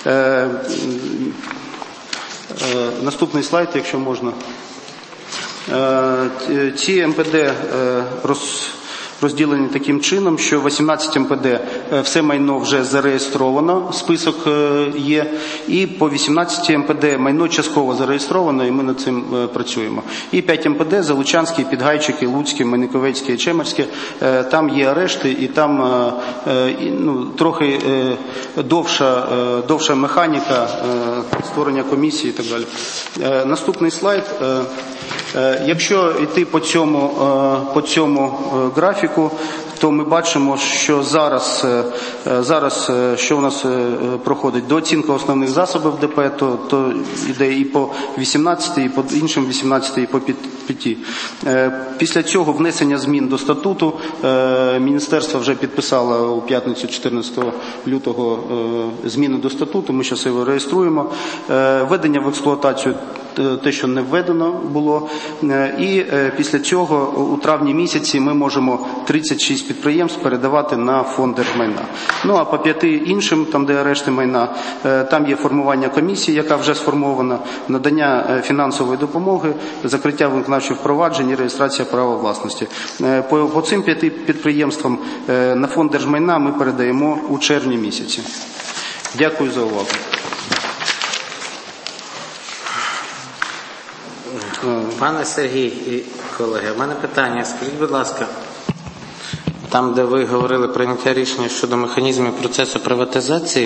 F: Наступний слайд, якщо можна. Ці МПД розділені таким чином, що 18 МПД все майно вже зареєстровано, список є, і по 18 МПД майно частково зареєстровано, і ми над цим працюємо. І 5 МПД – Залучанський, Підгайчики, Луцьке, Маніковецьке і Чемерське, там є арешти, і там трохи довша механіка створення комісії і так далі. Наступний слайд. Якщо йти по цьому графіку, то ми бачимо, що зараз що у нас проходить? Дооцінка основних засобів ДП, то йде і по 18, і по іншим 18, і по 5. Після цього внесення змін до статуту. Міністерство вже підписало у п'ятницю 14 лютого зміни до статуту, ми зараз його реєструємо. Введення в експлуатацію те, що не введено було. І після цього у травні місяці ми можемо 36 підприємств передавати на фонд держмайна. А по 5 іншим, там де арешти майна, там є формування комісії, яка вже сформована, надання фінансової допомоги, закриття виконавчих проваджень і реєстрація права власності. По цим 5 підприємствам на фонд держмайна ми передаємо у червні місяці. Дякую за увагу.
A: Пане Сергій і колеги, в мене питання. Скажіть, будь ласка, там, де ви говорили прийняття рішення щодо механізмів процесу приватизації,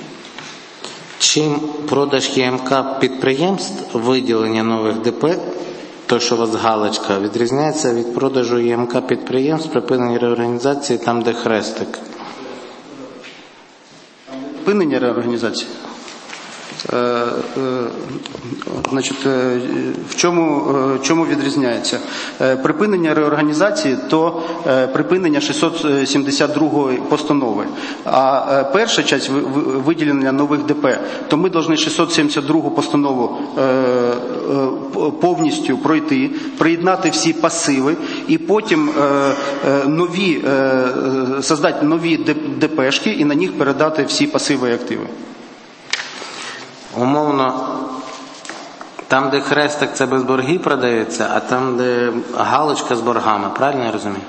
A: чим продаж ЄМК підприємств, виділення нових ДП, то, що у вас галочка, відрізняється від продажу ЄМК підприємств, припинення реорганізації, там, де хрестик?
F: Припинення реорганізації? Значить, в чому відрізняється? Припинення реорганізації то припинення 672 постанови. А перша часть виділення нових ДП, то ми повинні 672 постанову повністю пройти, приєднати всі пасиви і потім создати нові ДПшки і на них передати всі пасиви і активи.
A: Умовно, там, де хрестик, це без боргів продається, а там, де галочка з боргами, правильно я розумію?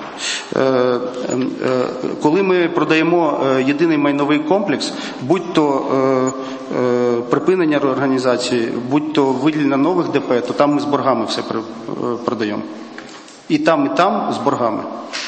F: Коли ми продаємо єдиний майновий комплекс, будь-то припинення реорганізації, будь-то виділення нових ДП, то там ми з боргами все продаємо. І там з боргами.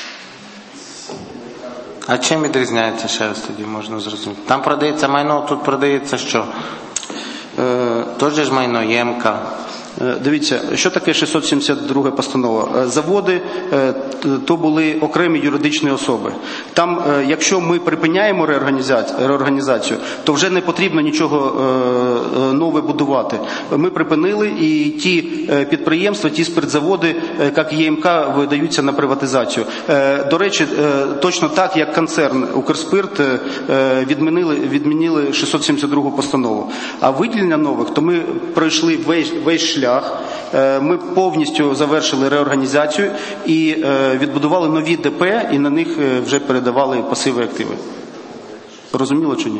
A: А чим відрізняється, ще раз тоді можна зрозуміти? Там продається майно, тут продається що? Тож ж майно, ємка.
F: Дивіться, що таке 672 постанова? Заводи то були окремі юридичні особи. Там, якщо ми припиняємо реорганізацію, то вже не потрібно нічого нове будувати. Ми припинили, і ті підприємства, ті спиртзаводи, як ЄМК, видаються на приватизацію. До речі, точно так, як концерн «Укрспирт» відмінили 672 постанову. А виділення нових, то ми пройшли весь шлях. Ми повністю завершили реорганізацію і відбудували нові ДП, і на них вже передавали пасиви і активи. Розуміло чи ні?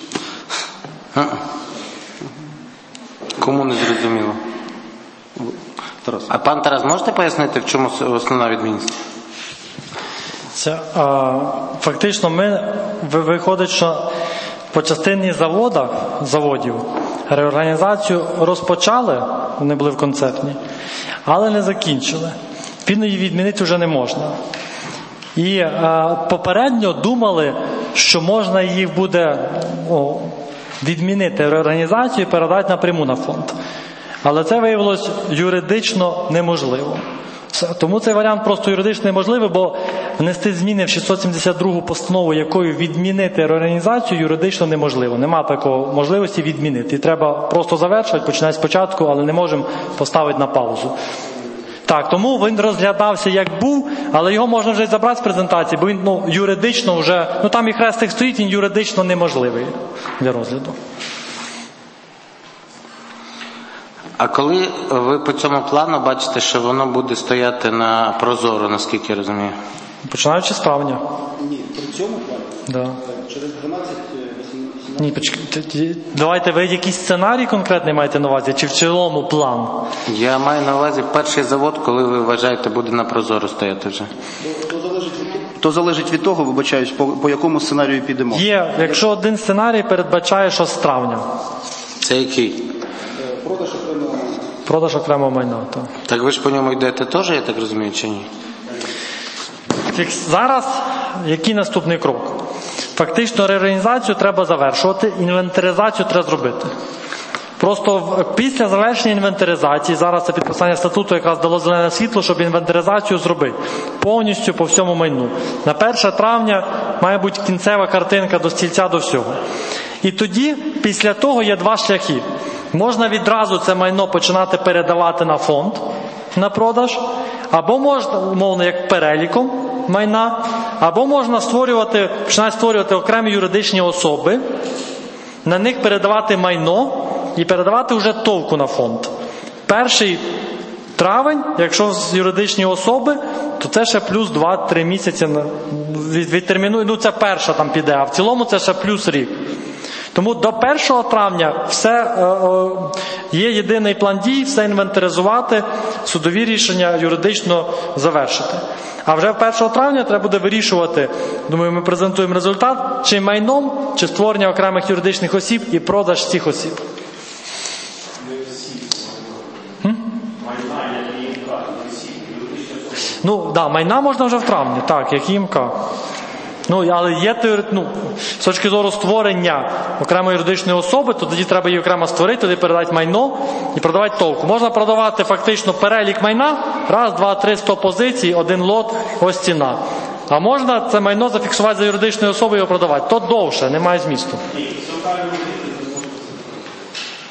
A: Кому не зрозуміло?
F: Тарас.
A: А пан Тарас, можете пояснити, в чому основна відмінність?
B: Це, фактично виходить, що по частині заводів реорганізацію розпочали, вони були в концертні, але не закінчили. Відповідно, її відмінити вже не можна. І попередньо думали, що можна їх буде відмінити реорганізацію і передати напряму на фонд. Але це виявилось юридично неможливо. Тому цей варіант просто юридично неможливий, бо внести зміни в 672 постанову, якою відмінити реорганізацію, юридично неможливо. Нема такої можливості відмінити. І треба просто завершувати, починати спочатку, але не можемо поставити на паузу. Так, тому він розглядався як був, але його можна вже забрати з презентації, бо він юридично вже, там і хрестик стоїть, він юридично неможливий для розгляду.
A: А коли ви по цьому плану бачите, що воно буде стояти на прозоро, наскільки я розумію?
B: Починаючи з травня.
F: Ні, при цьому плані?
B: Да.
F: Через 12-18...
B: Ні, почекайте. Давайте, ви якийсь сценарій конкретний маєте на увазі, чи в цілому план?
A: Я маю на увазі перший завод, коли ви вважаєте, буде на прозоро стояти вже.
F: То залежить від того, вибачаюсь, по якому сценарію підемо.
B: Є, якщо один сценарій передбачає, що з травня.
A: Це який?
B: Продаж окремого майна.
A: Так ви ж по ньому йдете теж, я так розумію, чи ні?
B: Зараз який наступний крок? Фактично реорганізацію треба завершувати, інвентаризацію треба зробити. Просто після завершення інвентаризації, зараз це підписання статуту якраз дало зелене світло, щоб інвентаризацію зробити повністю по всьому майну. На 1 травня має бути кінцева картинка до стільця, до всього. І тоді, після того, є два шляхи. Можна відразу це майно починати передавати на фонд на продаж, або можна, умовно, як переліком майна, або можна починати створювати окремі юридичні особи, на них передавати майно і передавати вже ТОВку на фонд. 1 травень, якщо з юридичні особи, то це ще плюс 2-3 місяці від терміну, це перша там піде, а в цілому це ще плюс рік. Тому до 1 травня є єдиний план дій, все інвентаризувати, судові рішення юридично завершити. А вже 1 травня треба буде вирішувати, думаю, ми презентуємо результат, чи майном, чи створення окремих юридичних осіб і продаж цих осіб. Майна можна вже в травні, так, як ІМК. Але є з точки зору створення окремої юридичної особи, то тоді треба її окремо створити, тоді передати майно і продавати ТОВку. Можна продавати фактично перелік майна, 1, 2, 3, 100 позицій, 1 лот, ось ціна. А можна це майно зафіксувати за юридичною особою і його продавати. То довше, немає змісту.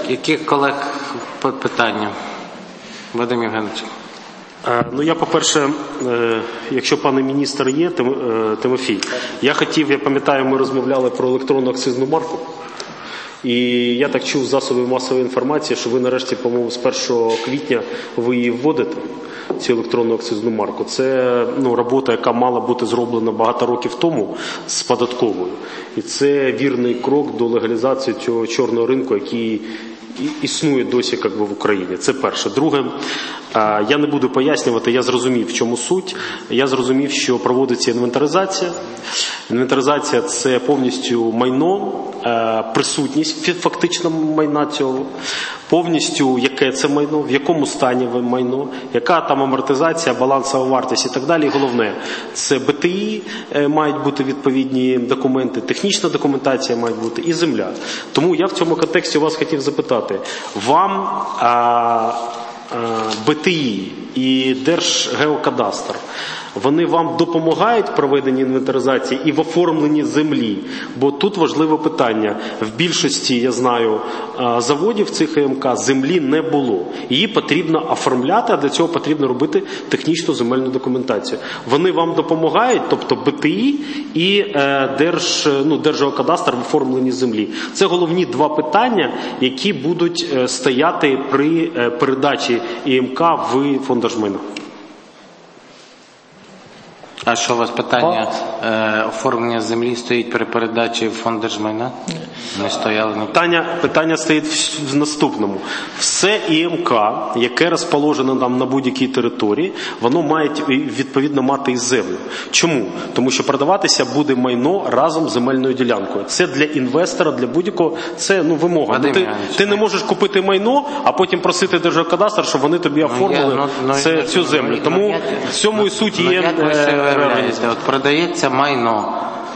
A: Яких колег питання? Вадим Євгенович.
E: Ну, я, по-перше, якщо пане міністр є, Тимофій, я пам'ятаю, ми розмовляли про електронну акцизну марку. І я так чув з засобів масової інформації, що ви нарешті, по-моєму, з 1 квітня ви її вводите, цю електронну акцизну марку. Це робота, яка мала бути зроблена багато років тому з податковою. І це вірний крок до легалізації цього чорного ринку, який існує досі в Україні. Це перше. Друге, я не буду пояснювати, я зрозумів, в чому суть. Я зрозумів, що проводиться інвентаризація. Інвентаризація – це повністю майно, присутність фактично майна цього, повністю яке це майно, в якому стані майно, яка там амортизація, балансова вартість і так далі. І головне, це БТІ, мають бути відповідні документи, технічна документація має бути і земля. Тому я в цьому контексті вас хотів запитати, вам БТІ і Держгеокадастр, вони вам допомагають в проведенні інвентаризації і в оформленні землі? Бо тут важливе питання. В більшості, я знаю, заводів цих ЕМК землі не було. Її потрібно оформляти, а для цього потрібно робити технічну земельну документацію. Вони вам допомагають, тобто БТІ і Держгеокадастр в оформленні землі. Це головні два питання, які будуть стояти при передачі ЕМК в Фонд держмайна.
A: А що у вас питання оформлення землі стоїть при передачі в Фонд держмайна? Не стояло.
E: Питання стоїть в наступному. Все ІМК, яке розположено там на будь-якій території, воно має відповідно мати і землю. Чому? Тому що продаватися буде майно разом з земельною ділянкою. Це для інвестора, для будь-якого, це вимога. Ти не можеш купити майно, а потім просити Держгеокадастр, щоб вони тобі оформили цю землю. Тому в цьому і суть є...
A: От продається майно.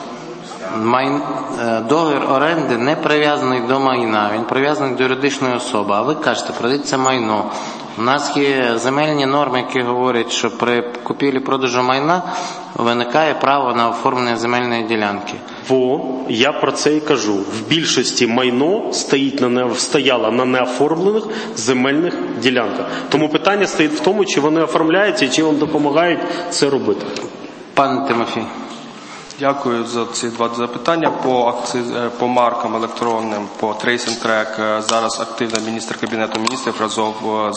A: Договір оренди не прив'язаний до майна, він прив'язаний до юридичної особи. А ви кажете, продається майно. У нас є земельні норми, які говорять, що при купівлі-продажу майна виникає право на оформлення земельної ділянки.
E: Я про це і кажу. В більшості майно стояло на неоформлених земельних ділянках. Тому питання стоїть в тому, чи вони оформляються і чи вам допомагають це робити.
A: Пане Тимофій.
G: Дякую за ці два запитання. По маркам електронним, по Trace and Track зараз активно міністр Кабінету міністрів разом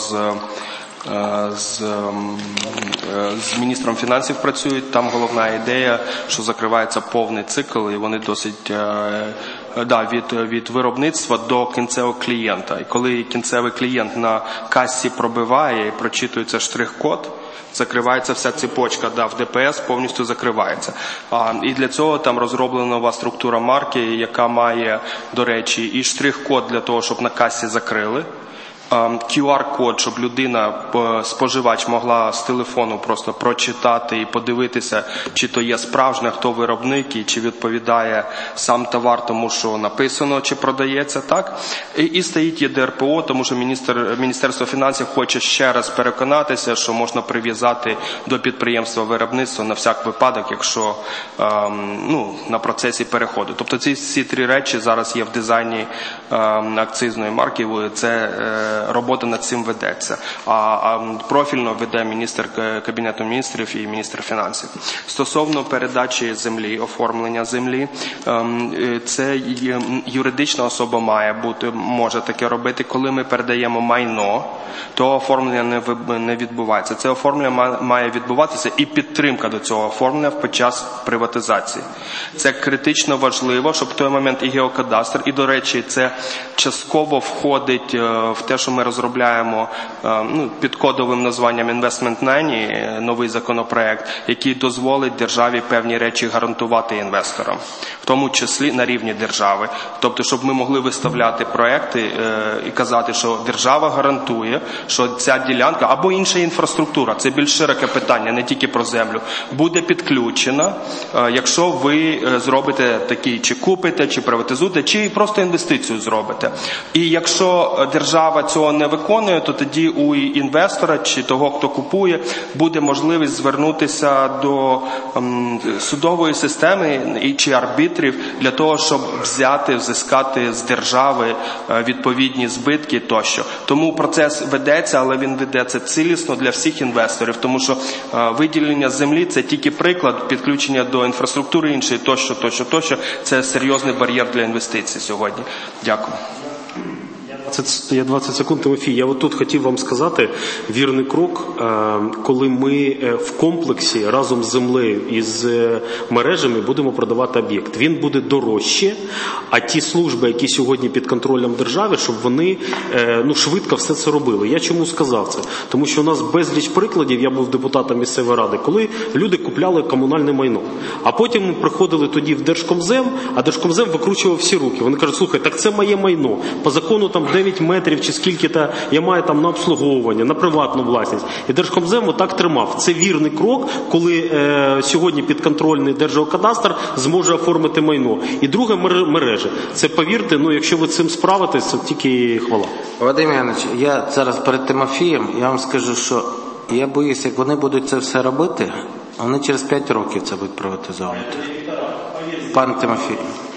G: з міністром фінансів працюють. Там головна ідея, що закривається повний цикл, і вони досить від виробництва до кінцевого клієнта. І коли кінцевий клієнт на касі пробиває і прочитується штрих-код, закривається вся цепочка, в ДПС повністю закривається. І для цього там розроблена нова структура марки, яка має, до речі, і штрих-код для того, щоб на касі закрили, QR-код, щоб людина, споживач, могла з телефону просто прочитати і подивитися, чи то є справжнє, хто виробник, і чи відповідає сам товар тому, що написано, чи продається, так? І стоїть ЄДРПО, тому що Міністерство фінансів хоче ще раз переконатися, що можна прив'язати до підприємства виробництва на всяк випадок, якщо на процесі переходу. Тобто ці всі три речі зараз є в дизайні акцизної марки, це робота над цим ведеться. А профільно веде міністр Кабінету міністрів і міністр фінансів. Стосовно передачі землі, оформлення землі, це юридична особа може таке робити. Коли ми передаємо майно, то оформлення не відбувається. Це оформлення має відбуватися і підтримка до цього оформлення під час приватизації. Це критично важливо, щоб в той момент і геокадастр, і, до речі, це частково входить в те, що ми розробляємо під кодовим названням Investment Nanny, новий законопроект, який дозволить державі певні речі гарантувати інвесторам, в тому числі на рівні держави. Тобто, щоб ми могли виставляти проекти і казати, що держава гарантує, що ця ділянка або інша інфраструктура, це більш широке питання, не тільки про землю, буде підключена, якщо ви зробите такі, чи купите, чи приватизуєте, чи просто інвестицію зробите. І якщо держава цього цього не виконує, то тоді у інвестора чи того, хто купує, буде можливість звернутися до судової системи чи арбітрів для того, щоб взискати з держави відповідні збитки тощо. Тому процес ведеться, але він ведеться цілісно для всіх інвесторів, тому що виділення землі – це тільки приклад, підключення до інфраструктури іншої тощо. Це серйозний бар'єр для інвестицій сьогодні. Дякую.
E: Я 20 секунд, Тимофій. Я тут хотів вам сказати вірний крок, коли ми в комплексі разом з землею і з мережами будемо продавати об'єкт. Він буде дорожче, а ті служби, які сьогодні під контролем держави, щоб вони швидко все це робили. Я чому сказав це? Тому що у нас безліч прикладів, я був депутатом місцевої ради, коли люди купляли комунальне майно. А потім ми приходили тоді в Держкомзем, а Держкомзем викручував всі руки. Вони кажуть, слухай, так це моє майно. По закону там 9 метрів чи скільки-то я маю там на обслуговування, на приватну власність. І Держкомзем отак тримав. Це вірний крок, коли сьогодні підконтрольний Держгеокадастр зможе оформити майно. І друге мережі. Це, повірте, якщо ви цим справитесь, це тільки хвала.
A: Вадим Іванович, я зараз перед Тимофієм, я вам скажу, що я боюсь, як вони будуть це все робити, вони через 5 років це будуть приватизовувати. Пан Тимофій.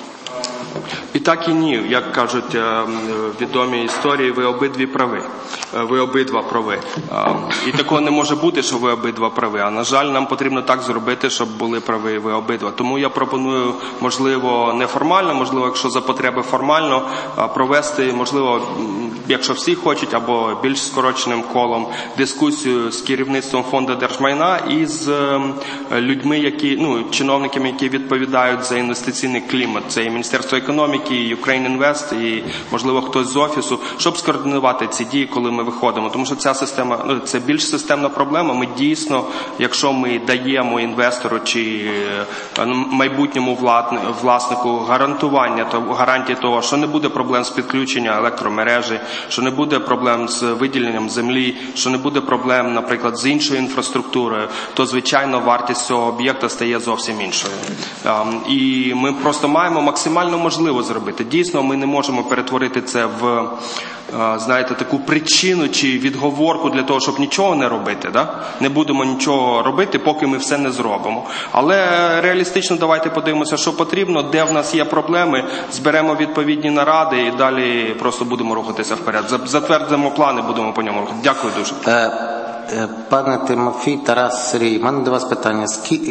G: І так і ні. Як кажуть відомі історії, ви обидві прави. Ви обидва прави. І такого не може бути, що ви обидва прави. А на жаль, нам потрібно так зробити, щоб були прави ви обидва. Тому я пропоную, можливо, неформально, можливо, якщо за потреби формально, провести, можливо, якщо всі хочуть, або більш скороченим колом, дискусію з керівництвом Фонду держмайна і з людьми, чиновниками, які відповідають за інвестиційний клімат. Це і Міністерство економіки, і Ukraine Invest, і, можливо, хтось з офісу, щоб скоординувати ці дії, коли ми виходимо. Тому що ця система, це більш системна проблема. Ми дійсно, якщо ми даємо інвестору чи майбутньому власнику гарантії того, що не буде проблем з підключенням електромережі, що не буде проблем з виділенням землі, що не буде проблем, наприклад, з іншою інфраструктурою, то, звичайно, вартість цього об'єкта стає зовсім іншою. І ми просто маємо максимально можливо зробити. Дійсно, ми не можемо перетворити це в, таку причину чи відговорку для того, щоб нічого не робити. Да? Не будемо нічого робити, поки ми все не зробимо. Але реалістично давайте подивимося, що потрібно, де в нас є проблеми, зберемо відповідні наради і далі просто будемо рухатися вперед. Затвердимо плани, будемо по ньому рухати. Дякую дуже.
A: Пане Тимофій, Тарас, Сергій, в мене до вас питання.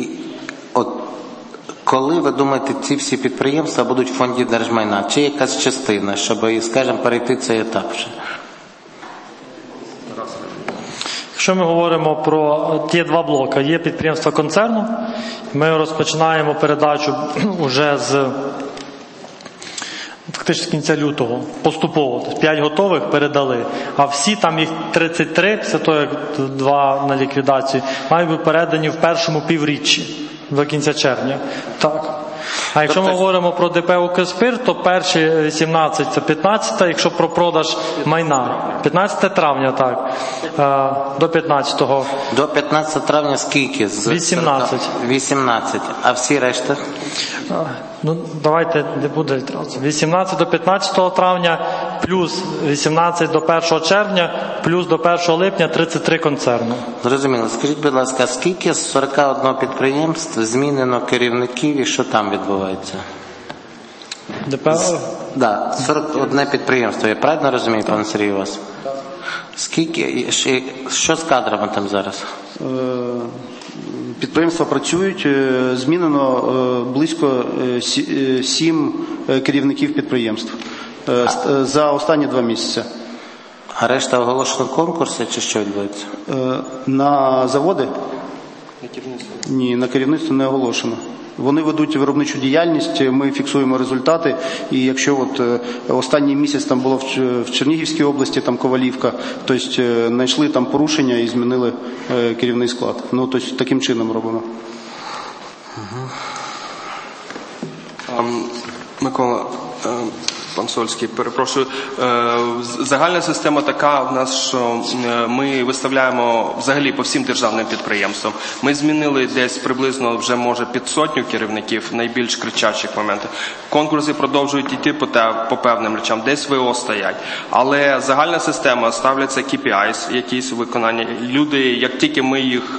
A: Коли, ви думаєте, ці всі підприємства будуть в фонді держмайна? Чи якась частина, щоб, скажімо, перейти цей етап вже?
B: Якщо ми говоримо про ті два блоки, є підприємства концерну, ми розпочинаємо передачу вже фактично з кінця лютого, поступово. 5 готових передали, а всі, там їх 33, після того, як 2 на ліквідацію, мають бути передані в першому півріччі, до кінця червня. Так. А якщо ми говоримо про ДП «Укрспирт», то перші 18 – це 15, якщо про продаж майна. 15 травня, так. До 15-го.
A: До 15 травня скільки?
B: 18.
A: 18. А всі решта?
B: Давайте не буде відразу. 18 до 15 травня, плюс 18 до 1 червня, плюс до 1 липня 33 концерну.
A: Зрозуміло. Скажіть, будь ласка, скільки з 41 підприємств змінено керівників і що там відбувається? Так, 41 підприємство. Я правильно розумію, пане Сергій, вас? Скільки, що з кадрами там зараз?
F: Підприємства працюють, змінено близько 7 керівників підприємств за останні 2 місяці.
A: А решта оголошено конкурси чи що відбувається?
F: На заводи? Ні, на керівництво не оголошено. Вони ведуть виробничу діяльність, ми фіксуємо результати, і якщо останній місяць там було в Чернігівській області, там Ковалівка, тобто знайшли там порушення і змінили керівний склад. Тобто таким чином робимо.
G: Микола, Пан Сольський, перепрошую. Загальна система така в нас, що ми виставляємо взагалі по всім державним підприємствам. Ми змінили десь приблизно вже може під 100 керівників найбільш кричачих моментів. Конкурси продовжують йти по певним речам, десь ВО стоять. Але загальна система, ставляться KPIs, якісь виконання. Люди, як тільки ми їх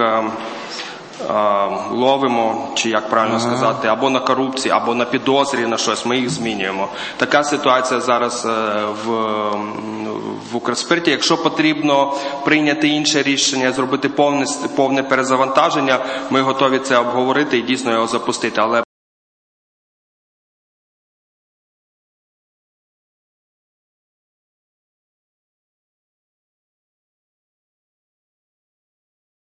G: ловимо, чи як правильно сказати, або на корупції, або на підозрі на щось, ми їх змінюємо. Така ситуація зараз в Укрспирті. Якщо потрібно прийняти інше рішення, зробити повне перезавантаження, ми готові це обговорити і дійсно його запустити. Але